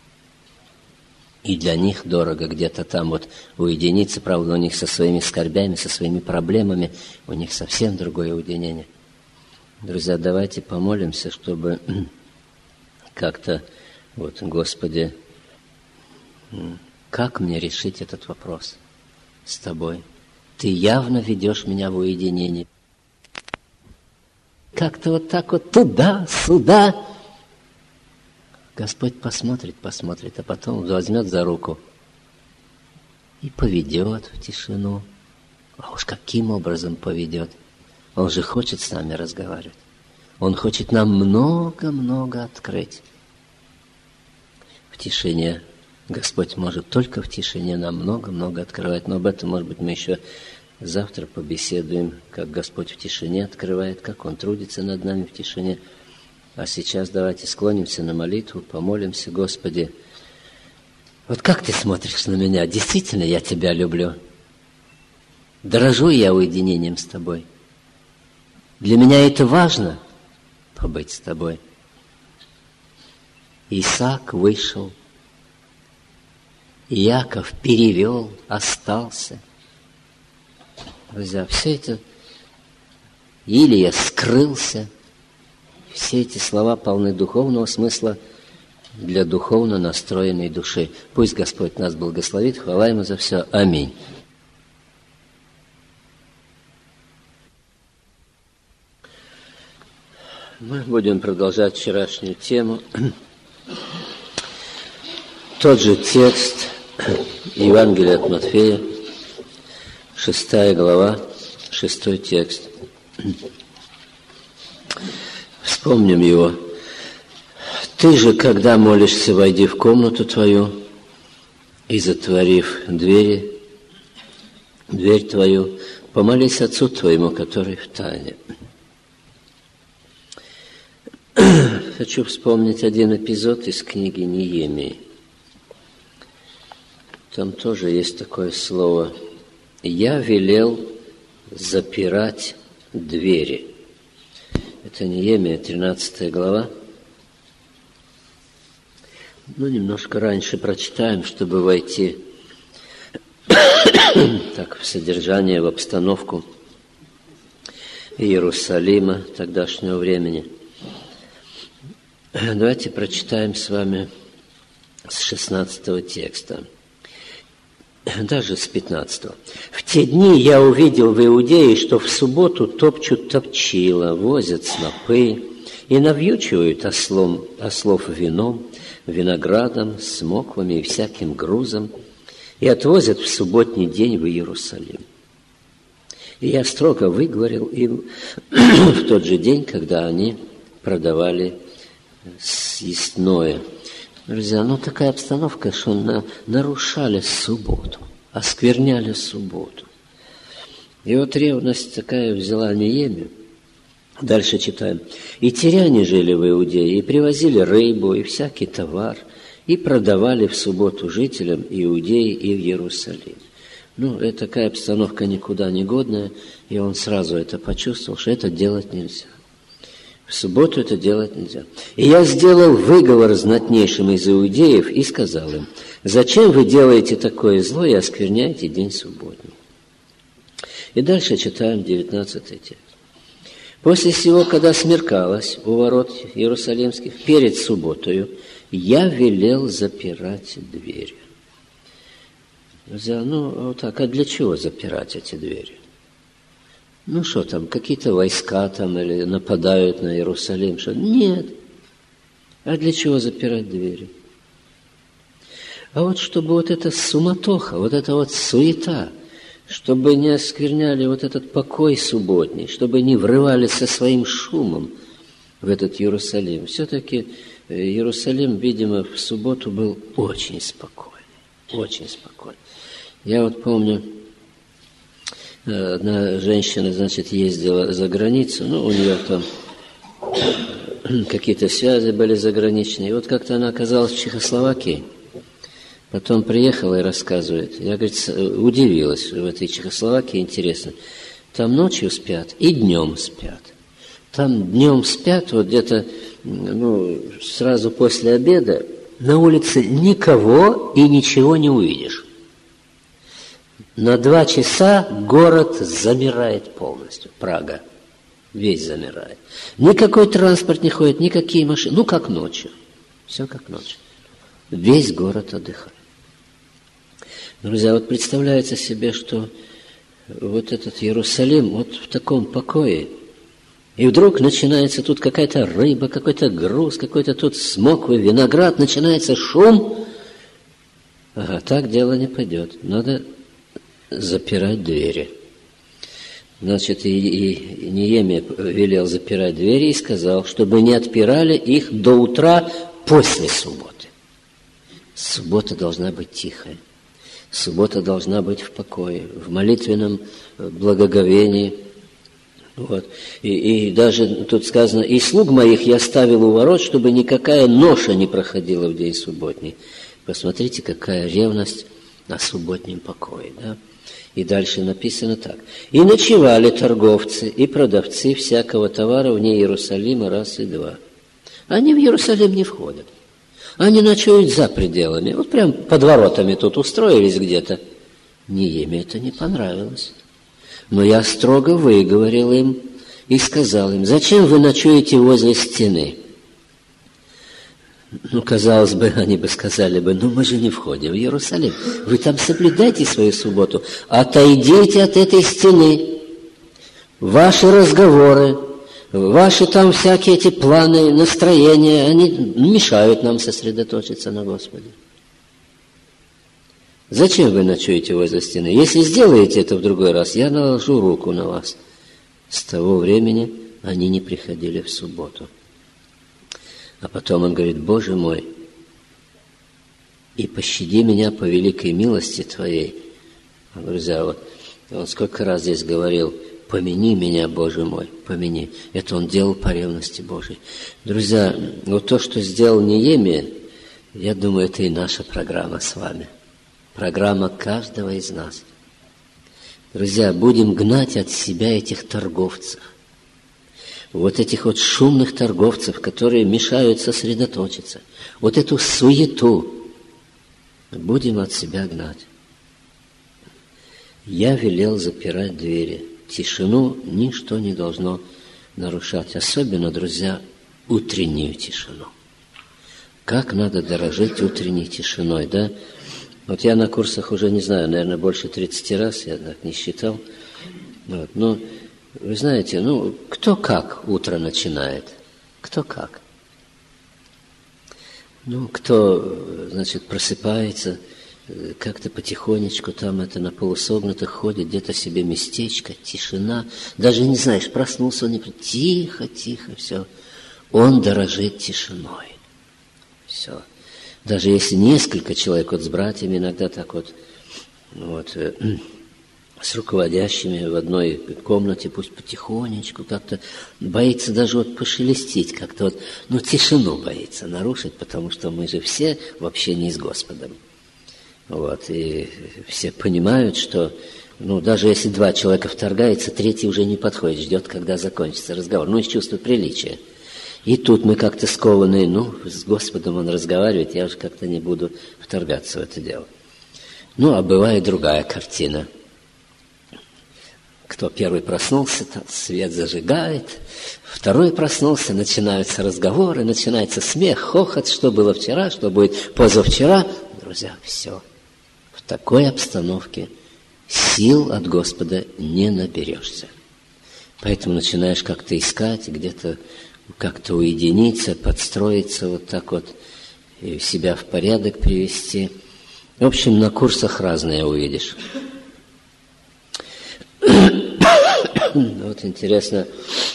И для них дорого где-то там вот уединиться. Правда, у них со своими скорбями, со своими проблемами, у них совсем другое уединение. Друзья, давайте помолимся, чтобы как-то, вот, Господи, как мне решить этот вопрос с Тобой? Ты явно ведешь меня в уединение. Как-то вот так вот туда, сюда. Господь посмотрит, посмотрит, а потом возьмет за руку и поведет в тишину. А уж каким образом поведет? Он же хочет с нами разговаривать. Он хочет нам много-много открыть. В тишине Господь может только в тишине нам много-много открывать. Но об этом, может быть, мы еще завтра побеседуем, как Господь в тишине открывает, как Он трудится над нами в тишине. А сейчас давайте склонимся на молитву, помолимся. Господи, вот как Ты смотришь на меня? Действительно, я Тебя люблю. Дорожу я уединением с Тобой. Для меня это важно, побыть с Тобой. Исаак вышел, Иаков перевел, остался. Друзья, все это, Илия скрылся. Все эти слова полны духовного смысла для духовно настроенной души. Пусть Господь нас благословит. Хвала Ему за все. Аминь. Мы будем продолжать вчерашнюю тему. Тот же текст Евангелия от Матфея, шестая глава, шестой текст. Вспомним его. «Ты же, когда молишься, войди в комнату твою и, затворив двери, дверь твою, помолись Отцу твоему, который в тайне». Хочу вспомнить один эпизод из книги Неемии. Там тоже есть такое слово «Я велел запирать двери». Это Неемия, тринадцатая глава. Ну, немножко раньше прочитаем, чтобы войти так, в содержание, в обстановку Иерусалима тогдашнего времени. Давайте прочитаем с вами с шестнадцатого текста. Даже с пятнадцатого. «В те дни я увидел в Иудее, что в субботу топчут топчила, возят снопы и навьючивают ослом, ослов вином, виноградом, смоквами и всяким грузом, и отвозят в субботний день в Иерусалим. И я строго выговорил им в тот же день, когда они продавали съестное». Друзья, ну такая обстановка, что на, нарушали субботу, оскверняли субботу. И вот ревность такая взяла Неемию, Дальше читаем. «И тиряне жили в Иудее, и привозили рыбу, и всякий товар, и продавали в субботу жителям Иудеи и в Иерусалим». Ну, это такая обстановка никуда не годная, и он сразу это почувствовал, что это делать нельзя. В субботу это делать нельзя. «И я сделал выговор знатнейшим из иудеев и сказал им: зачем вы делаете такое зло и оскверняете день субботний?» И дальше читаем девятнадцатый текст. «После сего, когда смеркалось у ворот Иерусалимских перед субботою, я велел запирать двери». Друзья, ну вот так, а для чего запирать эти двери? Ну что там, какие-то войска там или нападают на Иерусалим? Что? Нет. А для чего запирать двери? А вот чтобы вот эта суматоха, вот эта вот суета, чтобы не оскверняли вот этот покой субботний, чтобы не врывались со своим шумом в этот Иерусалим. Все-таки Иерусалим, видимо, в субботу был очень спокойный, очень спокойный. Я вот помню, одна женщина, значит, ездила за границу, ну, у нее там какие-то связи были заграничные. И вот как-то она оказалась в Чехословакии, потом приехала и рассказывает. Я, говорит, удивилась в этой Чехословакии, интересно. Там ночью спят и днем спят. Там днем спят, вот где-то, ну, сразу после обеда на улице никого и ничего не увидишь. На два часа город замирает полностью, Прага, весь замирает. Никакой транспорт не ходит, никакие машины, ну, как ночью, все как ночью. Весь город отдыхает. Друзья, вот представляется себе, что вот этот Иерусалим вот в таком покое, и вдруг начинается тут какая-то рыба, какой-то груз, какой-то тут смоквы, виноград, начинается шум. Ага, так дело не пойдет, надо запирать двери. Значит, и, и Неемия велел запирать двери и сказал, чтобы не отпирали их до утра после субботы. Суббота должна быть тихая. Суббота должна быть в покое, в молитвенном благоговении. Вот. И, и даже тут сказано, и слуг моих я ставил у ворот, чтобы никакая ноша не проходила в день субботний. Посмотрите, какая ревность о субботнем покое, да? И дальше написано так. «И ночевали торговцы и продавцы всякого товара вне Иерусалима раз и два». Они в Иерусалим не входят. Они ночуют за пределами. Вот прям под воротами тут устроились где-то. Неемии это не понравилось. Но я строго выговорил им и сказал им: зачем вы ночуете возле стены? Ну, казалось бы, они бы сказали бы: ну, мы же не входим в Иерусалим. Вы там соблюдайте свою субботу. Отойдите от этой стены. Ваши разговоры, ваши там всякие эти планы, настроения, они мешают нам сосредоточиться на Господе. Зачем вы ночуете возле стены? Если сделаете это в другой раз, я наложу руку на вас. С того времени они не приходили в субботу. А потом он говорит: Боже мой, и пощади меня по великой милости Твоей. Друзья, вот он сколько раз здесь говорил: помяни меня, Боже мой, помяни. Это он делал по ревности Божией. Друзья, вот то, что сделал Неемия, я думаю, это и наша программа с вами. Программа каждого из нас. Друзья, будем гнать от себя этих торговцев. Вот этих вот шумных торговцев, которые мешают сосредоточиться. Вот эту суету будем от себя гнать. Я велел запирать двери. Тишину ничто не должно нарушать. Особенно, друзья, утреннюю тишину. Как надо дорожить утренней тишиной, да? Вот я на курсах уже, не знаю, наверное, больше тридцати раз, я так не считал. Вот. Но, вы знаете, ну, кто как утро начинает? Кто как? Ну, кто, значит, просыпается, как-то потихонечку там это на полусогнутых ходит, где-то себе местечко, тишина. Даже не знаешь, проснулся он, не... тихо, тихо, все. Он дорожит тишиной. Все. Даже если несколько человек, вот с братьями иногда так вот, вот с руководящими в одной комнате, пусть потихонечку как-то, боится даже вот пошелестить, как-то вот, ну, тишину боится нарушить, потому что мы же все в общении с Господом. Вот, и все понимают, что, ну, даже если два человека вторгаются, третий уже не подходит, ждет, когда закончится разговор, ну, из чувства приличия. И тут мы как-то скованы, ну, с Господом он разговаривает, я уже как-то не буду вторгаться в это дело. Ну, а бывает другая картина. Кто первый проснулся, тот свет зажигает, второй проснулся, начинаются разговоры, начинается смех, хохот, что было вчера, что будет позавчера. Друзья, все. В такой обстановке сил от Господа не наберешься. Поэтому начинаешь как-то искать, где-то как-то уединиться, подстроиться вот так вот, и себя в порядок привести. В общем, на курсах разное увидишь. Вот интересно,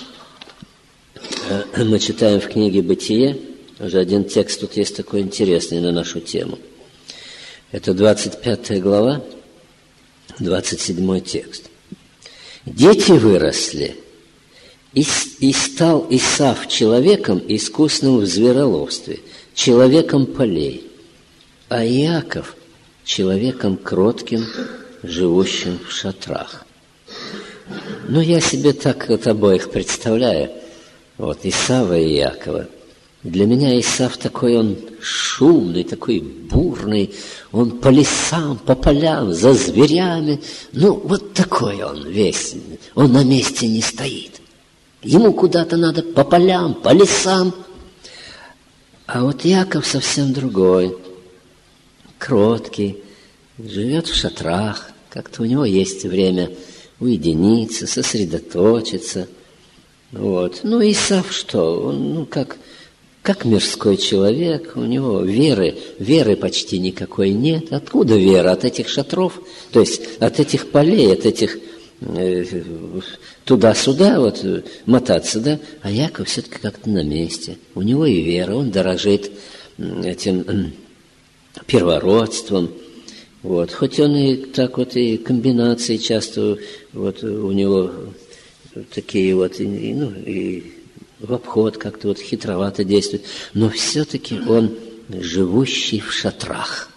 мы читаем в книге «Бытие», уже один текст тут есть такой интересный на нашу тему. Это двадцать пятая глава, двадцать седьмой текст. «Дети выросли, и, и стал Исав человеком, искусным в звероловстве, человеком полей, а Иаков человеком кротким, живущим в шатрах». Ну, я себе так вот обоих представляю, вот, Исава и Иакова. Для меня Исав такой, он шумный, такой бурный, он по лесам, по полям, за зверями, ну, вот такой он весь, он на месте не стоит. Ему куда-то надо по полям, по лесам. А вот Иаков совсем другой, кроткий, живет в шатрах, как-то у него есть время уединиться, сосредоточиться. Вот. Ну, Исав что? Он, ну, как, как мирской человек, у него веры, веры почти никакой нет. Откуда вера? От этих шатров, то есть от этих полей, от этих э, туда-сюда, вот, мотаться, да? А Яков все-таки как-то на месте. У него и вера, он дорожит этим э, первородством. Вот. Хоть он и так вот, и комбинации часто вот у него такие вот, и, ну, и в обход как-то вот хитровато действует, но все-таки он живущий в шатрах.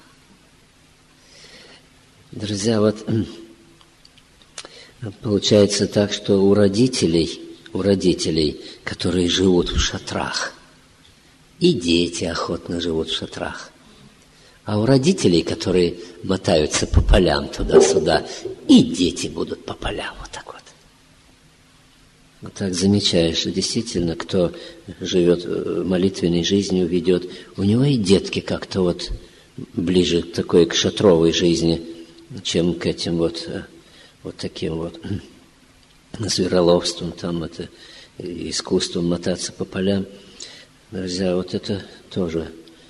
Друзья, вот получается так, что у родителей, у родителей, которые живут в шатрах, и дети охотно живут в шатрах. А у родителей, которые мотаются по полям туда-сюда, и дети будут по полям вот так вот. Вот так замечаешь, что действительно, кто живет молитвенной жизнью, ведет, у него и детки как-то вот ближе к такой, к шатровой жизни, чем к этим вот, вот таким вот звероловством, там это искусством мотаться по полям. Друзья, вот это тоже...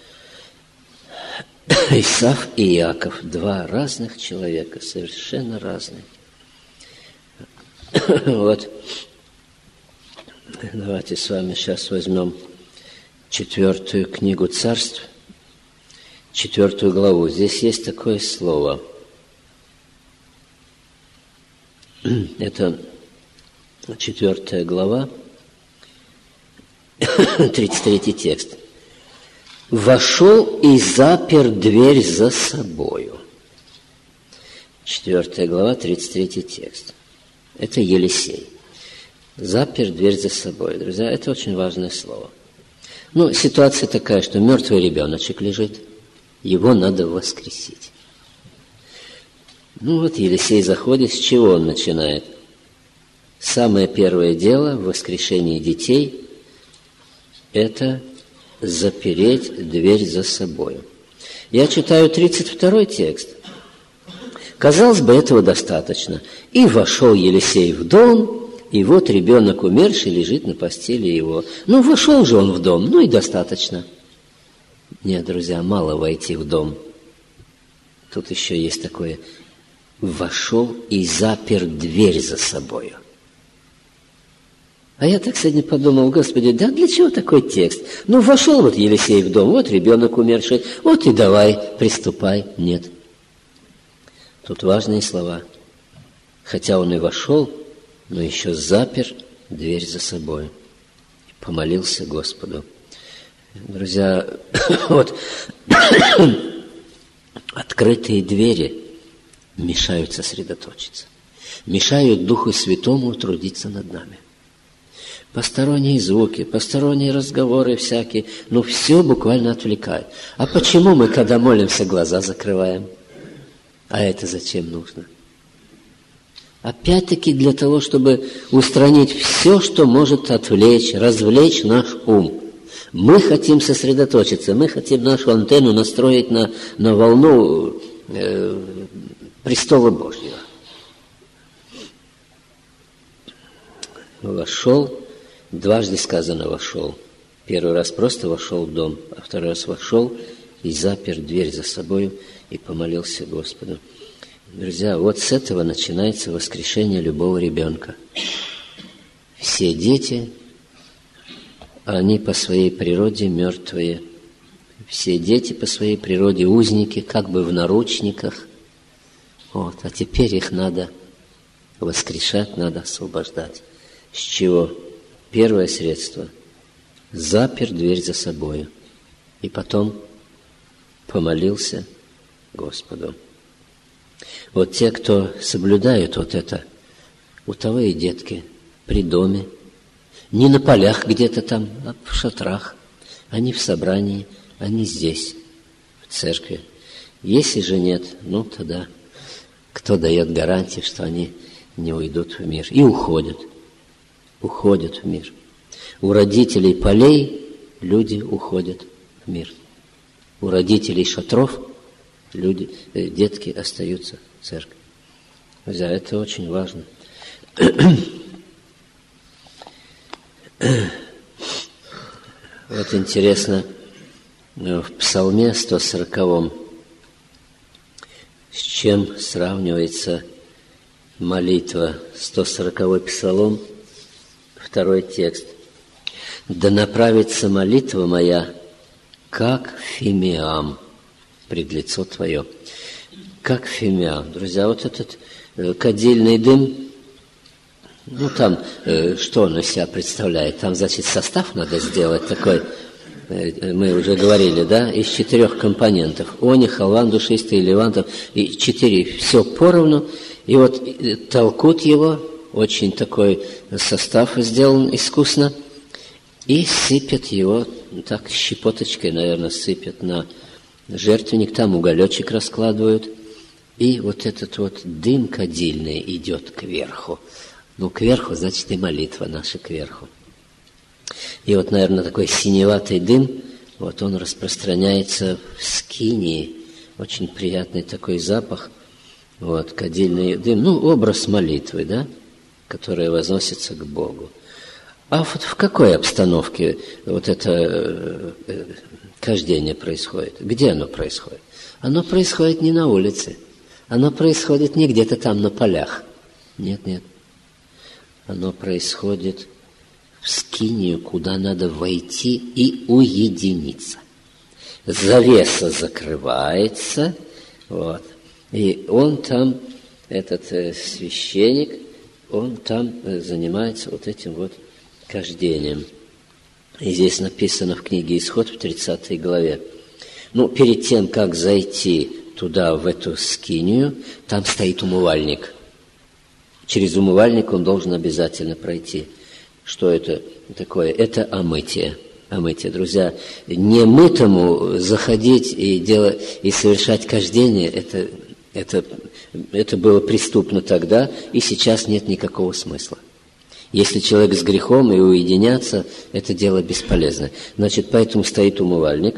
Исав и Иаков, два разных человека, совершенно разные. Вот. Давайте с вами сейчас возьмем четвертую книгу Царств, четвертую главу. Здесь есть такое слово. Это четвертая глава, тридцать третий текст. «Вошел и запер дверь за собою». Четвертая глава, тридцать третий текст. Это Елисей. Запер дверь за собой. Друзья, это очень важное слово. Ну, ситуация такая, что мертвый ребеночек лежит, его надо воскресить. Ну вот Елисей заходит, с чего он начинает? Самое первое дело в воскрешении детей – это запереть дверь за собой. Я читаю тридцать второй текст. Казалось бы, этого достаточно. «И вошел Елисей в дом, и вот ребенок умерший лежит на постели его». Ну, вошел же он в дом, ну и достаточно. Нет, друзья, мало войти в дом. Тут еще есть такое: «Вошел и запер дверь за собою». А я так сегодня подумал: Господи, да для чего такой текст? Ну, вошел вот Елисей в дом, вот ребенок умерший, вот и давай, приступай. Нет. Тут важные слова. Хотя он и вошел, но еще запер дверь за собой. И помолился Господу. Друзья, вот открытые двери мешают сосредоточиться, мешают Духу Святому трудиться над нами. Посторонние звуки, посторонние разговоры всякие, ну все буквально отвлекает. А почему мы, когда молимся, глаза закрываем? А это зачем нужно? Опять-таки для того, чтобы устранить все, что может отвлечь, развлечь наш ум. Мы хотим сосредоточиться, мы хотим нашу антенну настроить на, на волну э, престола Божьего. Вошел, дважды сказано вошел. Первый раз просто вошел в дом, а второй раз вошел и запер дверь за собою и помолился Господу. Друзья, вот с этого начинается воскрешение любого ребенка. Все дети, они по своей природе мертвые. Все дети по своей природе узники, как бы в наручниках. Вот. А теперь их надо воскрешать, надо освобождать. С чего? Первое средство. Запер дверь за собой. И потом помолился Господу. Вот те, кто соблюдают вот это, утовые детки при доме, не на полях где-то там, а в шатрах, они в собрании, они здесь, в церкви. Если же нет, ну тогда кто дает гарантии, что они не уйдут в мир? И уходят, уходят в мир. У родителей полей люди уходят в мир. У родителей шатров люди, детки остаются в церкви. Друзья, это очень важно. Вот интересно, в Псалме сто сороковом с чем сравнивается молитва? сто сороковой Псалом, второй текст. «Да направится молитва моя, как фимиам, пред лицо Твое». Как фимиам. Друзья, вот этот э, кадильный дым, ну там, э, что он из себя представляет? Там, значит, состав надо сделать такой, э, мы уже говорили, да, из четырех компонентов. Они, халван, душистый, левантов, и четыре, все поровну. И вот э, толкут его, очень такой состав сделан искусно, и сыпят его, так щепоточкой, наверное, сыпят на жертвенник, там уголечек раскладывают, и вот этот вот дым кадильный идет кверху. Ну, кверху, значит, и молитва наша кверху. И вот, наверное, такой синеватый дым, вот он распространяется в скинии. Очень приятный такой запах. Вот, кадильный дым. Ну, образ молитвы, да, которая возносится к Богу. А вот в какой обстановке вот это кождение происходит? Где оно происходит? Оно происходит не на улице. Оно происходит не где-то там на полях. Нет, нет. Оно происходит в скинию, куда надо войти и уединиться. Завеса закрывается, вот, и он там, этот э, священник, он там э, занимается вот этим вот кождением. И здесь написано в книге Исход в тридцатой главе. Ну, перед тем, как зайти туда, в эту скинию, там стоит умывальник. Через умывальник он должен обязательно пройти. Что это такое? Это омытие. Омытие, друзья. Немытому заходить и, делать, и совершать кождение, это, это, это было преступно тогда, и сейчас нет никакого смысла. Если человек с грехом и уединяться, это дело бесполезно. Значит, поэтому стоит умывальник,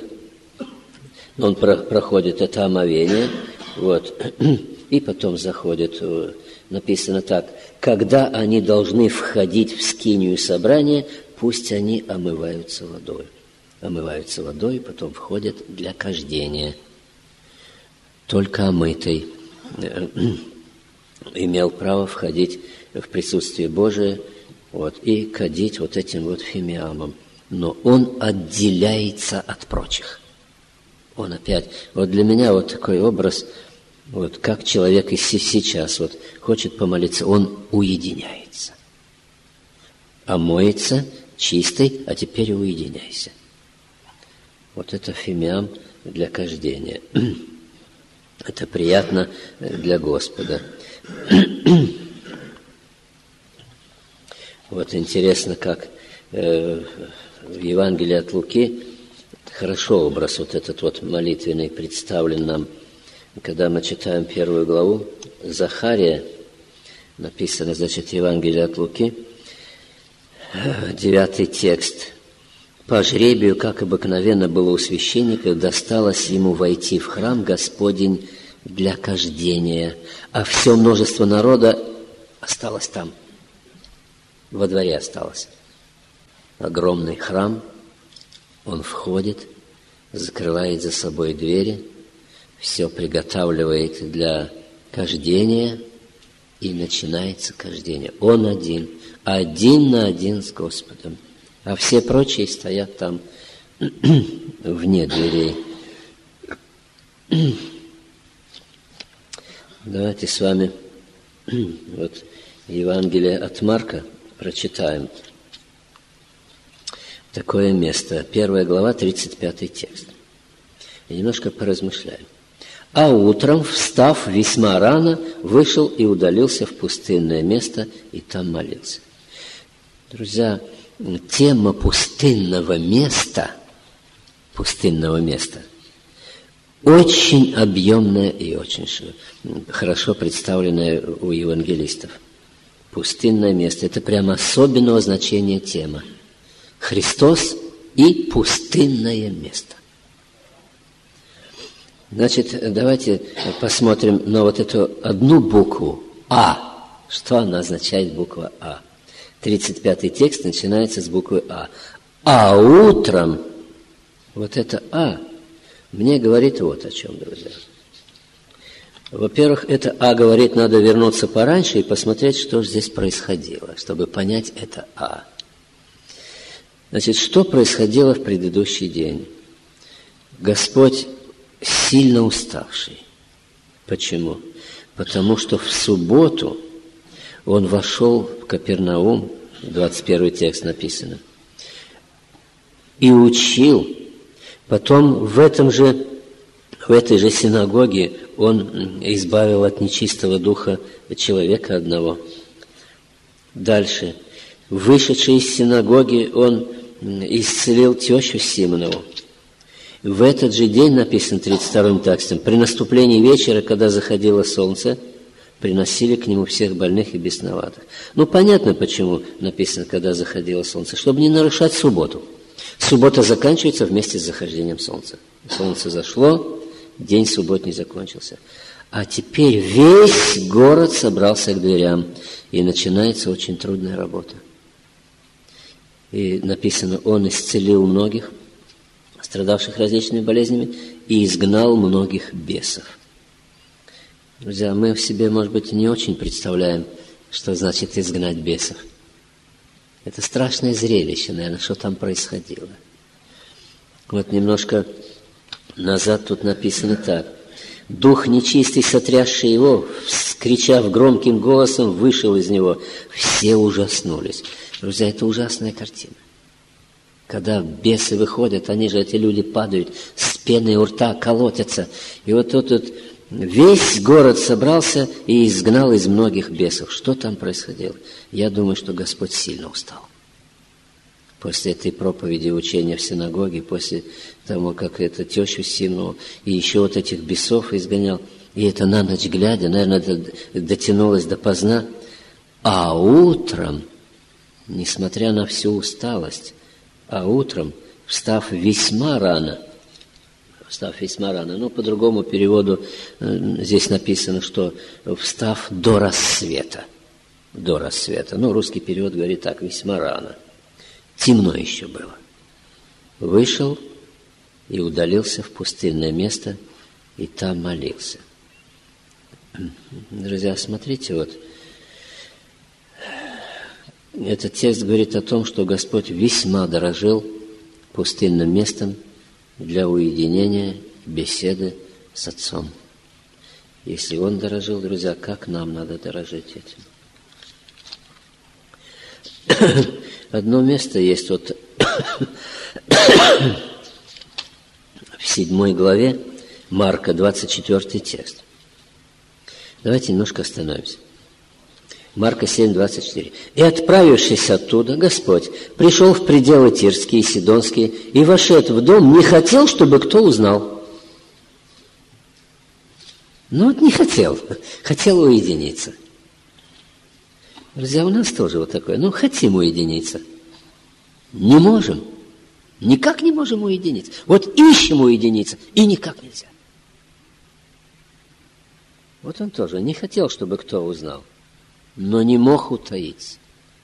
он про, проходит это омовение, вот, и потом заходит. Написано так: когда они должны входить в скинию собрания, пусть они омываются водой. Омываются водой, потом входят для кождения. Только омытый имел право входить в присутствие Божие, вот, и кадить вот этим вот фимиамом. Но он отделяется от прочих. Он опять... Вот для меня вот такой образ Вот как человек и сейчас вот хочет помолиться, он уединяется. Омоется, чистый, а теперь уединяйся. Вот это фимиам для кождения. Это приятно для Господа. Вот интересно, как э, в Евангелии от Луки хорошо образ вот этот вот молитвенный представлен нам. Когда мы читаем первую главу Захария, написано, значит, Евангелие от Луки, девятый текст. «По жребию, как обыкновенно было у священника, досталось ему войти в храм Господень для кождения, а все множество народа осталось там, во дворе осталось. Огромный храм, он входит, закрывает за собой двери, все приготавливает для кождения, и начинается кождение. Он один, один на один с Господом. А все прочие стоят там вне дверей. Давайте с вами вот Евангелие от Марка прочитаем. Такое место. Первая глава, тридцать пятый текст. И немножко поразмышляем. «А утром, встав весьма рано, вышел и удалился в пустынное место, и там молился». Друзья, тема пустынного места, пустынного места, очень объемная и очень хорошо представленная у евангелистов. Пустынное место – это прямо особенного значения тема. Христос и пустынное место. Значит, давайте посмотрим на вот эту одну букву «А». Что она означает, буква «А»? тридцать пятый текст начинается с буквы «А». А утром, вот это «А» мне говорит вот о чем, друзья. Во-первых, это «А» говорит, надо вернуться пораньше и посмотреть, что же здесь происходило, чтобы понять это «А». Значит, что происходило в предыдущий день? Господь сильно уставший. Почему? Потому что в субботу Он вошел в Капернаум, двадцать первый текст написано, и учил. Потом в этом же, в этой же синагоге Он избавил от нечистого духа человека одного. Дальше. Вышедший из синагоги, Он исцелил тещу Симонову. В этот же день, написано тридцать вторым текстом, при наступлении вечера, когда заходило солнце, приносили к нему всех больных и бесноватых. Ну, понятно, почему написано, когда заходило солнце. Чтобы не нарушать субботу. Суббота заканчивается вместе с захождением солнца. Солнце зашло, день субботний закончился. А теперь весь город собрался к дверям, и начинается очень трудная работа. И написано, Он исцелил многих, страдавших различными болезнями, и изгнал многих бесов. Друзья, мы в себе, может быть, не очень представляем, что значит изгнать бесов. Это страшное зрелище, наверное, что там происходило. Вот немножко назад тут написано так. «Дух нечистый, сотрясший его, вскричав громким голосом, вышел из него. Все ужаснулись». Друзья, это ужасная картина. Когда бесы выходят, они же, эти люди, падают с пеной у рта, колотятся. И вот тут вот весь город собрался и изгнал из многих бесов. Что там происходило? Я думаю, что Господь сильно устал. После этой проповеди, учения в синагоге, после того, как это тещу Симонову и еще вот этих бесов изгонял, и это на ночь глядя, наверное, это дотянулось допоздна. А утром, несмотря на всю усталость, а утром, встав весьма рано, встав весьма рано, ну, по другому переводу э, здесь написано, что встав до рассвета, до рассвета, ну, русский перевод говорит так, весьма рано, темно еще было, вышел и удалился в пустынное место, и там молился. Друзья, смотрите, вот, этот текст говорит о том, что Господь весьма дорожил пустынным местом для уединения, беседы с Отцом. Если он дорожил, друзья, как нам надо дорожить этим? Одно место есть вот в седьмой главе Марка, двадцать четвёртый текст. Давайте немножко остановимся. Марка семь, двадцать четыре. «И, отправившись оттуда, Господь пришел в пределы Тирские и Сидонские, и, вошед в дом, не хотел, чтобы кто узнал». Ну вот не хотел, хотел уединиться. Друзья, у нас тоже вот такое, ну хотим уединиться. Не можем, никак не можем уединиться. Вот ищем уединиться, и никак нельзя. Вот он тоже не хотел, чтобы кто узнал, но не мог утаиться.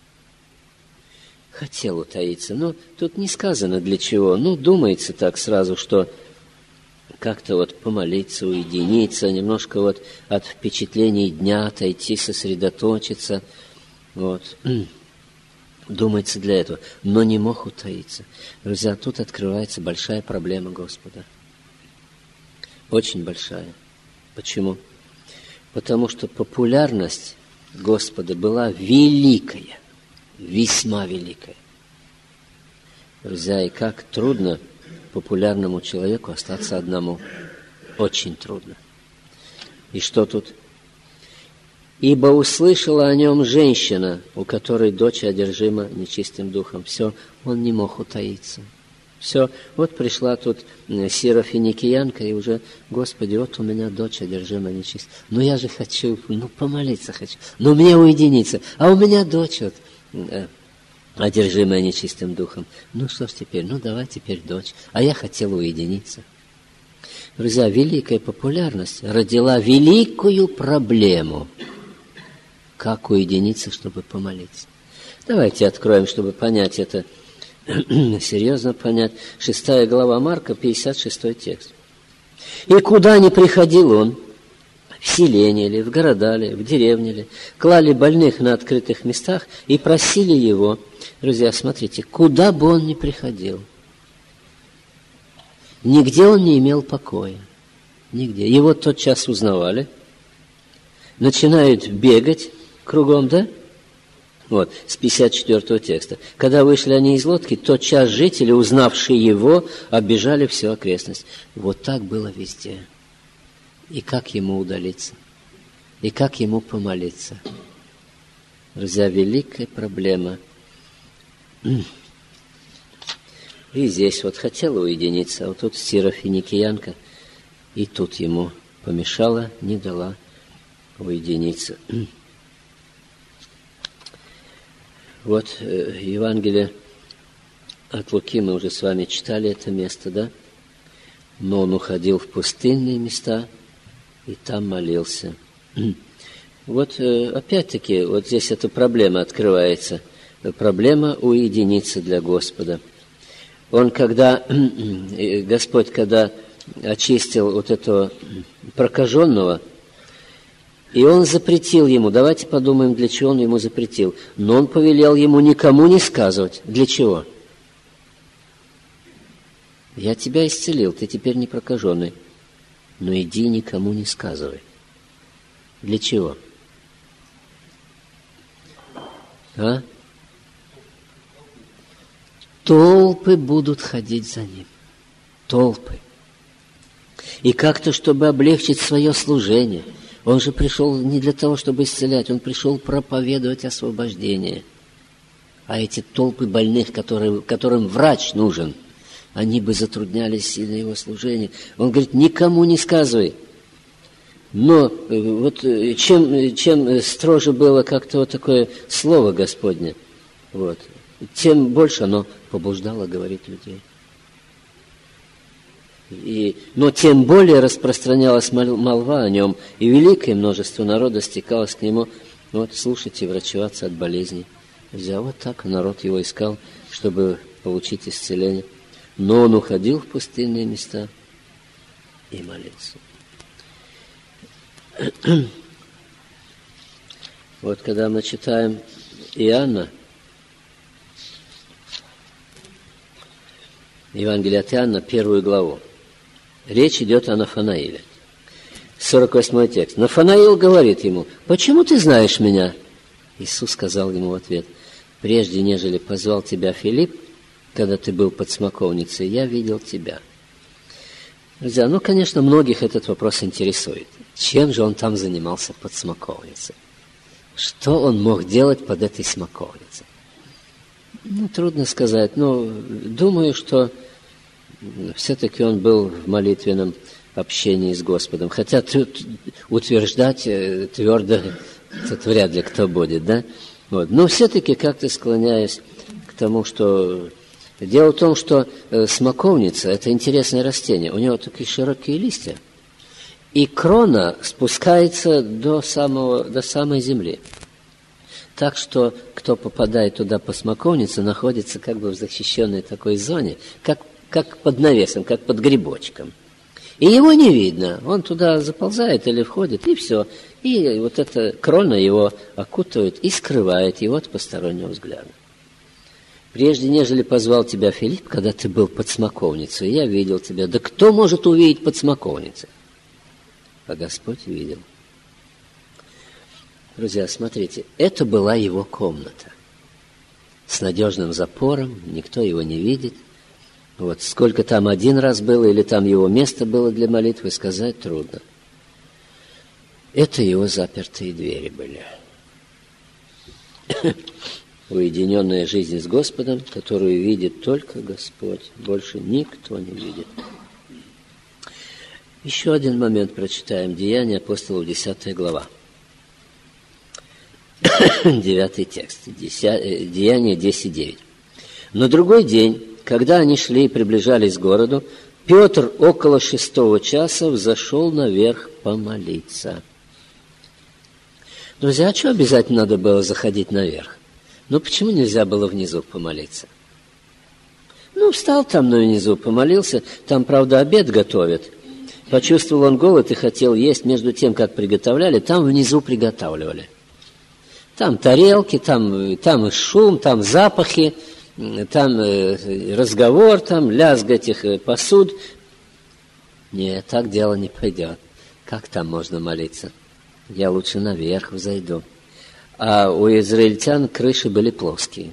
Хотел утаиться, но тут не сказано для чего. Ну, думается так сразу, что как-то вот помолиться, уединиться, немножко вот от впечатлений дня отойти, сосредоточиться. Вот. Думается для этого, но не мог утаиться. Друзья, тут открывается большая проблема Господа. Очень большая. Почему? Потому что популярность Господа была великая, весьма великая. Друзья, и как трудно популярному человеку остаться одному. Очень трудно. И что тут? «Ибо услышала о нем женщина, у которой дочь одержима нечистым духом». Все, он не мог утаиться. Все, вот пришла тут сирофиникиянка, и уже, Господи, вот у меня дочь одержима нечистым. Ну я же хочу, ну помолиться хочу, ну мне уединиться, а у меня дочь вот э, одержимая нечистым духом. Ну что ж теперь, ну давай теперь дочь, а я хотел уединиться. Друзья, великая популярность родила великую проблему. Как уединиться, чтобы помолиться? Давайте откроем, чтобы понять это, серьезно понять. Шестая глава Марка, пятьдесят шестой текст. «И куда ни приходил он, в селение ли, в города ли, в деревне ли, клали больных на открытых местах и просили его». Друзья, смотрите, куда бы он ни приходил, нигде он не имел покоя. Нигде. Его тотчас узнавали, начинают бегать кругом, да? Вот, с пятьдесят четвёртого текста. «Когда вышли они из лодки, тотчас жители, узнавшие его, оббежали всю окрестность». Вот так было везде. И как ему удалиться? И как ему помолиться? Друзья, великая проблема. И здесь вот хотела уединиться, а вот тут сирофиникиянка, и тут ему помешала, не дала уединиться. Вот э, Евангелие от Луки, мы уже с вами читали это место, да? Но он уходил в пустынные места и там молился. Вот э, опять-таки, вот здесь эта проблема открывается. Проблема уединиться для Господа. Он когда, Господь, когда очистил вот этого прокаженного, и он запретил ему, давайте подумаем, для чего он ему запретил. Но он повелел ему никому не сказывать. Для чего? Я тебя исцелил, ты теперь не прокаженный. Но иди никому не сказывай. Для чего? А? Толпы будут ходить за ним. Толпы. И как-то, чтобы облегчить свое служение. Он же пришел не для того, чтобы исцелять, он пришел проповедовать освобождение. А эти толпы больных, которые, которым врач нужен, они бы затрудняли сильно его служение. Он говорит, никому не сказывай. Но вот чем, чем строже было как-то вот такое слово Господне, вот, тем больше оно побуждало говорить людей. И, но тем более распространялась молва о нем, и великое множество народа стекалось к нему, вот, слушать и врачеваться от болезней. Друзья, вот так народ его искал, чтобы получить исцеление. Но он уходил в пустынные места и молился. Вот когда мы читаем Иоанна, Евангелие от Иоанна, первую главу, речь идет о Нафанаиле. сорок восьмой текст. Нафанаил говорит ему: «Почему ты знаешь меня?» Иисус сказал ему в ответ: «Прежде, нежели позвал тебя Филипп, когда ты был под смоковницей, я видел тебя». Друзья, ну, конечно, многих этот вопрос интересует. Чем же он там занимался под смоковницей? Что он мог делать под этой смоковницей? Ну, трудно сказать. Но думаю, что все-таки он был в молитвенном общении с Господом. Хотя утверждать твердо тут вряд ли кто будет, да? Вот. Но все-таки как-то склоняюсь к тому, что... Дело в том, что смоковница – это интересное растение. У него такие широкие листья. И крона спускается до, самого, до самой земли. Так что, кто попадает туда по смоковнице, находится как бы в защищенной такой зоне, как, как под навесом, как под грибочком. И его не видно. Он туда заползает или входит, и все. И вот эта крона его окутывает и скрывает его от постороннего взгляда. Прежде, нежели позвал тебя Филипп, когда ты был под смоковницей, я видел тебя. Да кто может увидеть под смоковницей? А Господь видел. Друзья, смотрите, это была его комната. С надежным запором, никто его не видит. Вот сколько там один раз было, или там его место было для молитвы, сказать трудно. Это его запертые двери были. Уединенная жизнь с Господом, которую видит только Господь. Больше никто не видит. Еще один момент прочитаем. Деяния апостолов, десятая глава. Девятый текст. Деяния десять девять. На другой день, когда они шли и приближались к городу, Петр около шестого часа взошел наверх помолиться. Друзья, а что обязательно надо было заходить наверх? Ну, почему нельзя было внизу помолиться? Ну, встал там внизу, помолился. Там, правда, обед готовят. Почувствовал он голод и хотел есть. Между тем, как приготовляли, там внизу приготавливали. Там тарелки, там, там шум, там запахи, там разговор, там лязг этих посуд. Нет, так дело не пойдет. Как там можно молиться? Я лучше наверх взойду. А у израильтян крыши были плоские.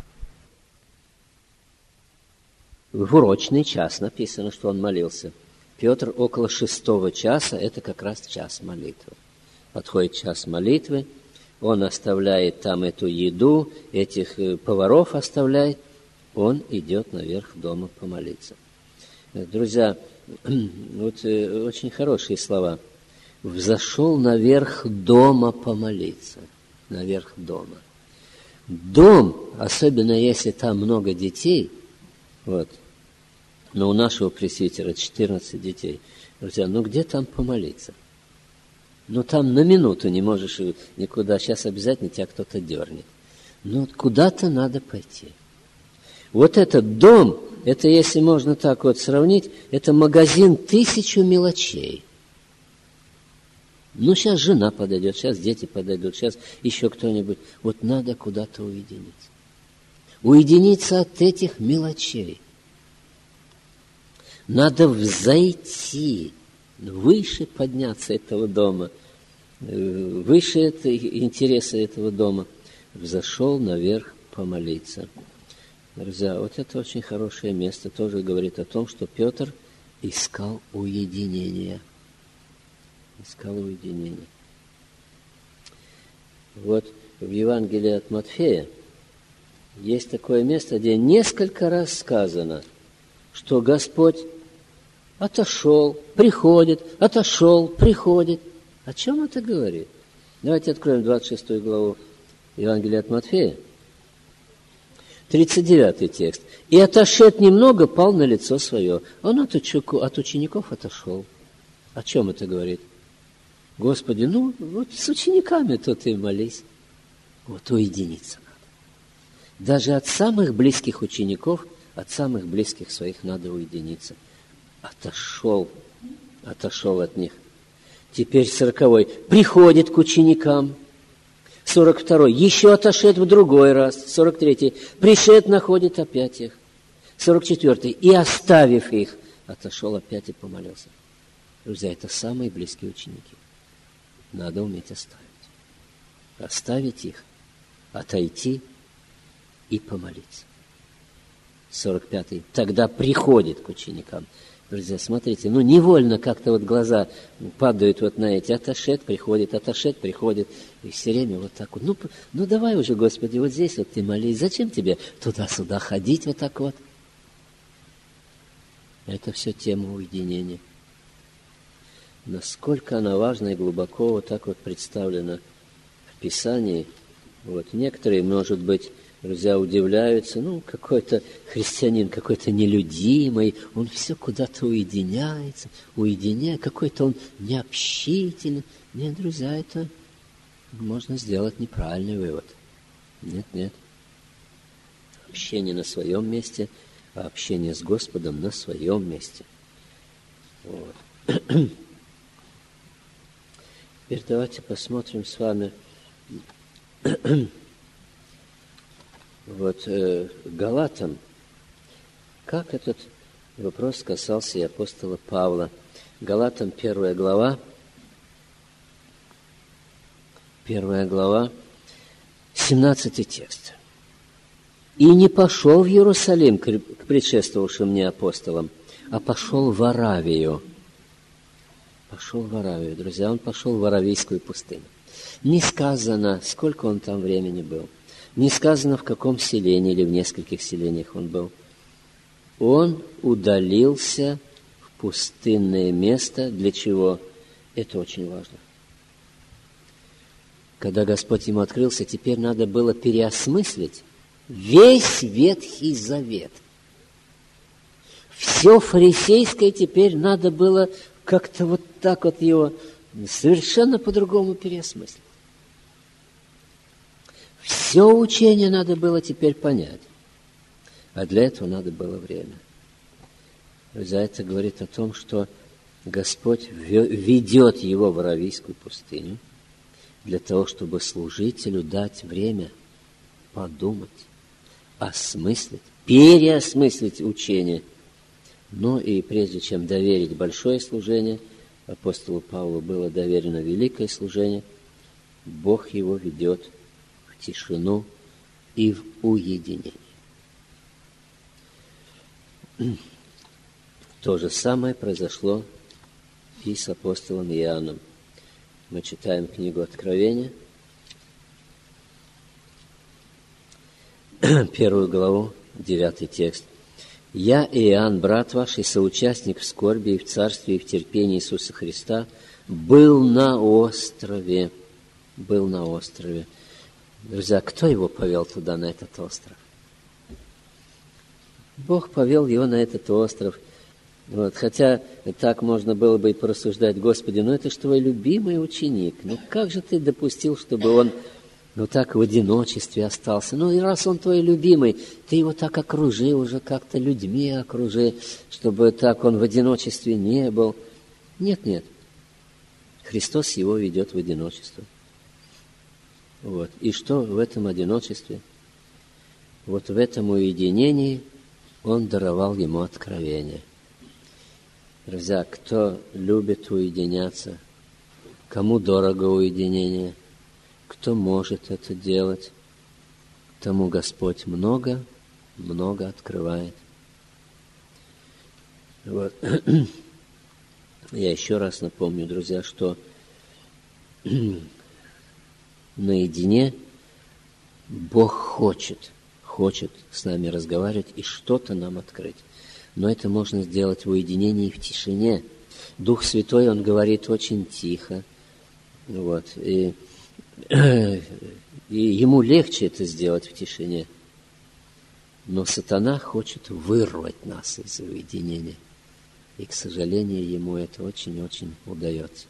В урочный час написано, что он молился. Петр около шестого часа, это как раз час молитвы. Подходит час молитвы, он оставляет там эту еду, этих поваров оставляет, он идет наверх дома помолиться. Друзья, вот очень хорошие слова. Взошел наверх дома помолиться. Наверх дома. Дом, особенно если там много детей, вот, но у нашего пресвитера четырнадцать детей, друзья, ну где там помолиться? Ну там на минуту не можешь никуда, сейчас обязательно тебя кто-то дернет. Ну куда-то надо пойти. Вот этот дом, это если можно так вот сравнить, это магазин тысячу мелочей. Ну, сейчас жена подойдет, сейчас дети подойдут, сейчас еще кто-нибудь. Вот надо куда-то уединиться. Уединиться от этих мелочей. Надо взойти, выше подняться этого дома, выше это, интереса этого дома. Взошел наверх помолиться. Друзья, вот это очень хорошее место. Тоже говорит о том, что Петр искал уединения. Искал уединение. Вот в Евангелии от Матфея есть такое место, где несколько раз сказано, что Господь отошел, приходит, отошел, приходит. О чем это говорит? Давайте откроем двадцать шестую главу Евангелия от Матфея. тридцать девятый текст. «И отошед немного, пал на лицо свое». Он от учеников отошел. О чем это говорит? Господи, ну, вот с учениками-то ты молись. Вот уединиться надо. Даже от самых близких учеников, от самых близких своих надо уединиться. Отошел, отошел от них. Теперь сороковой. Приходит к ученикам. Сорок второй. Еще отошед в другой раз. Сорок третий. Пришед, находит опять их. Сорок четвертый. И оставив их, отошел опять и помолился. Друзья, это самые близкие ученики. Надо уметь оставить. Оставить их, отойти и помолиться. сорок пятый. Тогда приходит к ученикам. Друзья, смотрите, ну невольно как-то вот глаза падают вот на эти. Отошед, приходит, отошед, приходит. И все время вот так вот. Ну, ну давай уже, Господи, вот здесь вот ты молись. Зачем тебе туда-сюда ходить вот так вот? Это все тема уединения. Насколько она важна и глубоко вот так вот представлена в Писании. Вот некоторые, может быть, друзья, удивляются, ну, какой-то христианин, какой-то нелюдимый, он все куда-то уединяется, уединяет, какой-то он необщительный. Нет, друзья, это можно сделать неправильный вывод. Нет, нет. Общение на своем месте, а общение с Господом на своем месте. Вот. Теперь давайте посмотрим с вами вот э, Галатам, как этот вопрос касался и апостола Павла. Галатам первая глава, первая глава, семнадцатый текст. «И не пошел в Иерусалим к предшествовавшим мне апостолам, а пошел в Аравию». Пошел в Аравию, друзья, он пошел в Аравийскую пустыню. Не сказано, сколько он там времени был. Не сказано, в каком селении или в нескольких селениях он был. Он удалился в пустынное место. Для чего? Это очень важно. Когда Господь ему открылся, теперь надо было переосмыслить весь Ветхий Завет. Все фарисейское теперь надо было как-то вот так вот его совершенно по-другому переосмыслить. Все учение надо было теперь понять. А для этого надо было время. За это говорит о том, что Господь ведет его в Аравийскую пустыню для того, чтобы служителю дать время подумать, осмыслить, переосмыслить учение. Ну и прежде чем доверить большое служение, апостолу Павлу было доверено великое служение, Бог его ведет в тишину и в уединение. То же самое произошло и с апостолом Иоанном. Мы читаем книгу Откровения, первую главу, девятый текст. «Я, Иоанн, брат ваш и соучастник в скорби и в царстве и в терпении Иисуса Христа, был на острове». Был на острове. Друзья, кто его повел туда, на этот остров? Бог повел его на этот остров. Вот, хотя так можно было бы и порассуждать: Господи, ну это же твой любимый ученик. Ну как же ты допустил, чтобы он ну так в одиночестве остался? Ну и раз он твой любимый, ты его так окружи уже, как-то людьми окружи, чтобы так он в одиночестве не был. Нет, нет. Христос его ведет в одиночество. Вот. И что в этом одиночестве? Вот в этом уединении Он даровал ему откровение. Друзья, кто любит уединяться, кому дорого уединение, кто может это делать, тому Господь много, много открывает. Вот. Я еще раз напомню, друзья, что наедине Бог хочет, хочет с нами разговаривать и что-то нам открыть. Но это можно сделать в уединении и в тишине. Дух Святой, Он говорит очень тихо. Вот, и, и Ему легче это сделать в тишине. Но сатана хочет вырвать нас из уединения. И, к сожалению, ему это очень-очень удается.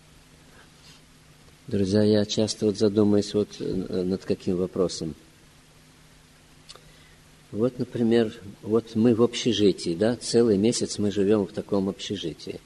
Друзья, я часто вот задумаюсь вот над каким вопросом. Вот, например, вот мы в общежитии, да, целый месяц мы живем в таком общежитии.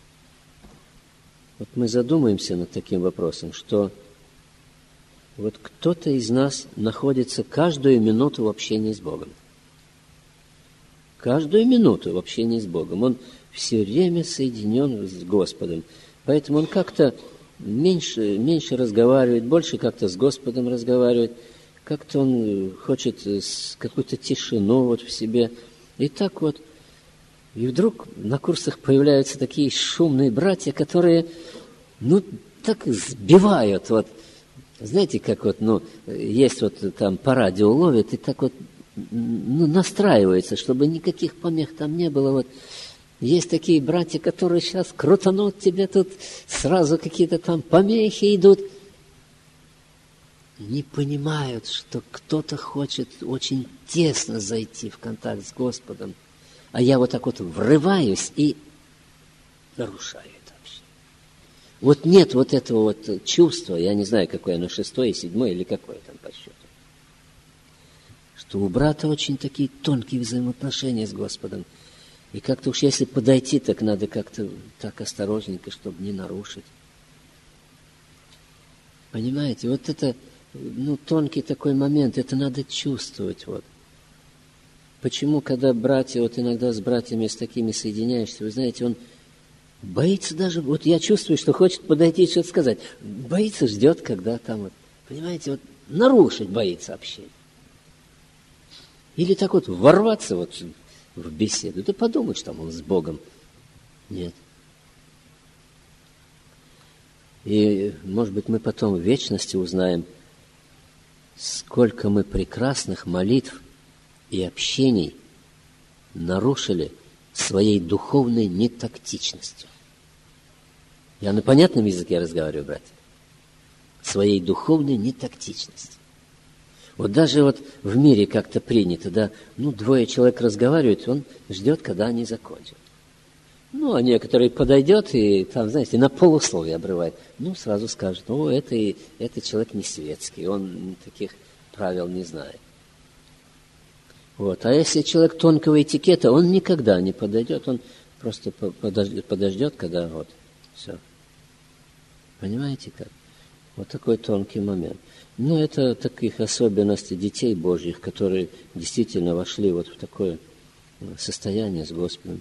Вот мы задумаемся над таким вопросом, что вот кто-то из нас находится каждую минуту в общении с Богом. каждую минуту в общении с Богом. Он все время соединен с Господом. Поэтому он как-то меньше, меньше разговаривает, больше как-то с Господом разговаривает. Как-то он хочет какую-то тишину вот в себе. И так вот. И вдруг на курсах появляются такие шумные братья, которые, ну, так сбивают. Вот. Знаете, как вот, ну, есть вот там по радио ловят, и так вот, ну, настраивается, чтобы никаких помех там не было. Вот. Есть такие братья, которые сейчас крутанут тебе тут, сразу какие-то там помехи идут. Не понимают, что кто-то хочет очень тесно зайти в контакт с Господом, а я вот так вот врываюсь и нарушаю это вообще. Вот нет вот этого вот чувства, я не знаю, какое оно, шестое, седьмое или какое там по счету, что у брата очень такие тонкие взаимоотношения с Господом. И как-то уж если подойти, так надо как-то так осторожненько, чтобы не нарушить. Понимаете, вот это, ну, тонкий такой момент, это надо чувствовать, вот. Почему, когда братья, вот иногда с братьями с такими соединяешься, вы знаете, он боится даже, вот я чувствую, что хочет подойти и что-то сказать, боится, ждет, когда там вот, понимаете, вот нарушить боится общение. Или так вот ворваться вот в беседу, да подумать, что там он с Богом. Нет. И, может быть, мы потом в вечности узнаем, сколько мы прекрасных молитв и общений нарушили своей духовной нетактичностью. Я на понятном языке разговариваю, братья? Своей духовной нетактичностью. Вот даже вот в мире как-то принято, да, ну, двое человек разговаривают, он ждет, когда они закончат. Ну, а некоторые подойдет и там, знаете, на полусловие обрывает. Ну, сразу скажет, о, это, это человек не светский, он таких правил не знает. Вот. А если человек тонкого этикета, он никогда не подойдет, он просто подождет, подождет, когда вот, все. Понимаете как? Вот такой тонкий момент. Ну, это таких особенностей детей Божьих, которые действительно вошли вот в такое состояние с Господом.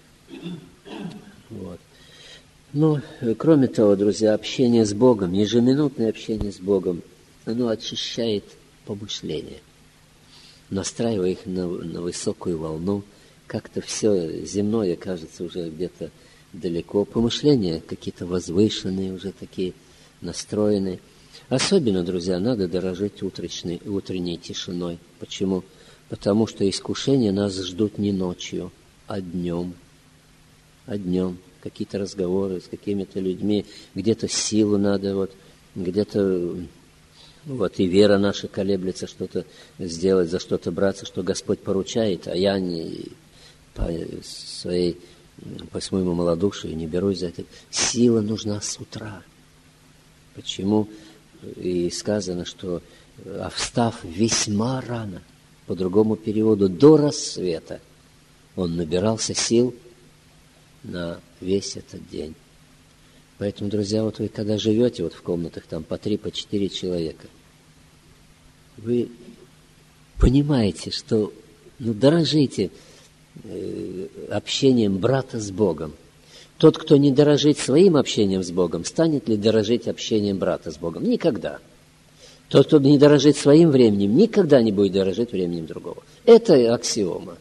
Вот. Ну, кроме того, друзья, общение с Богом, ежеминутное общение с Богом, оно очищает помышления, настраивая их на, на высокую волну. Как-то все земное кажется уже где-то далеко. Помышления какие-то возвышенные, уже такие настроенные. Особенно, друзья, надо дорожить утренней, утренней тишиной. Почему? Потому что искушения нас ждут не ночью, а днем. А днем. Какие-то разговоры с какими-то людьми, где-то силу надо, вот, где-то вот и вера наша колеблется что-то сделать, за что-то браться, что Господь поручает, а я не по своей, по своему малодушию не берусь за это. Сила нужна с утра. Почему? И сказано, что а встав весьма рано, по другому переводу, до рассвета, он набирался сил на весь этот день. Поэтому, друзья, вот вы когда живете вот в комнатах там по три, по четыре человека, вы понимаете, что ну, дорожите э, общением брата с Богом. Тот, кто не дорожит своим общением с Богом, станет ли дорожить общением брата с Богом? Никогда. Тот, кто не дорожит своим временем, никогда не будет дорожить временем другого. Это аксиома.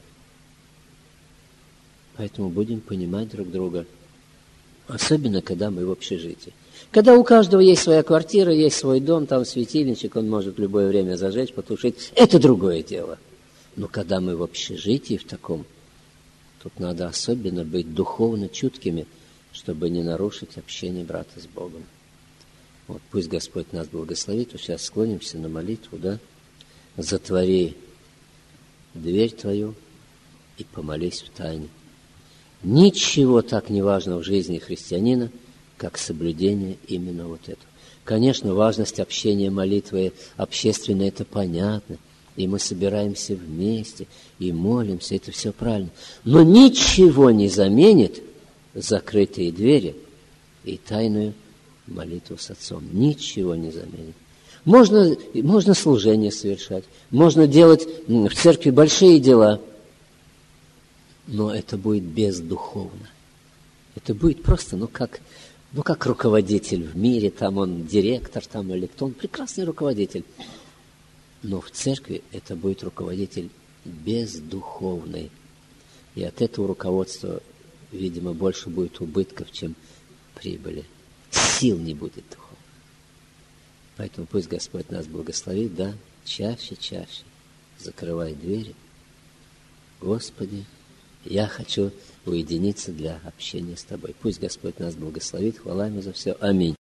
Поэтому будем понимать друг друга. Особенно, когда мы в общежитии. Когда у каждого есть своя квартира, есть свой дом, там светильничек, он может в любое время зажечь, потушить. Это другое дело. Но когда мы в общежитии в таком, тут надо особенно быть духовно чуткими, чтобы не нарушить общение брата с Богом. Вот пусть Господь нас благословит. Вот сейчас склонимся на молитву, да? Затвори дверь твою и помолись в тайне. Ничего так не важно в жизни христианина, как соблюдение именно вот этого. Конечно, важность общения, молитвы общественной, это понятно. И мы собираемся вместе, и молимся, это все правильно. Но ничего не заменит закрытые двери и тайную молитву с Отцом. Ничего не заменит. Можно, можно служение совершать, можно делать в церкви большие дела. но это будет бездуховно. Это будет просто, ну как, ну как руководитель в мире, там он директор, там или кто, он прекрасный руководитель. Но в церкви это будет руководитель бездуховный. И от этого руководства, видимо, больше будет убытков, чем прибыли. Сил не будет духовных. Поэтому пусть Господь нас благословит, да, чаще, чаще закрывай двери. Господи, я хочу уединиться для общения с Тобой. Пусть Господь нас благословит. Хвала Ему за все. Аминь.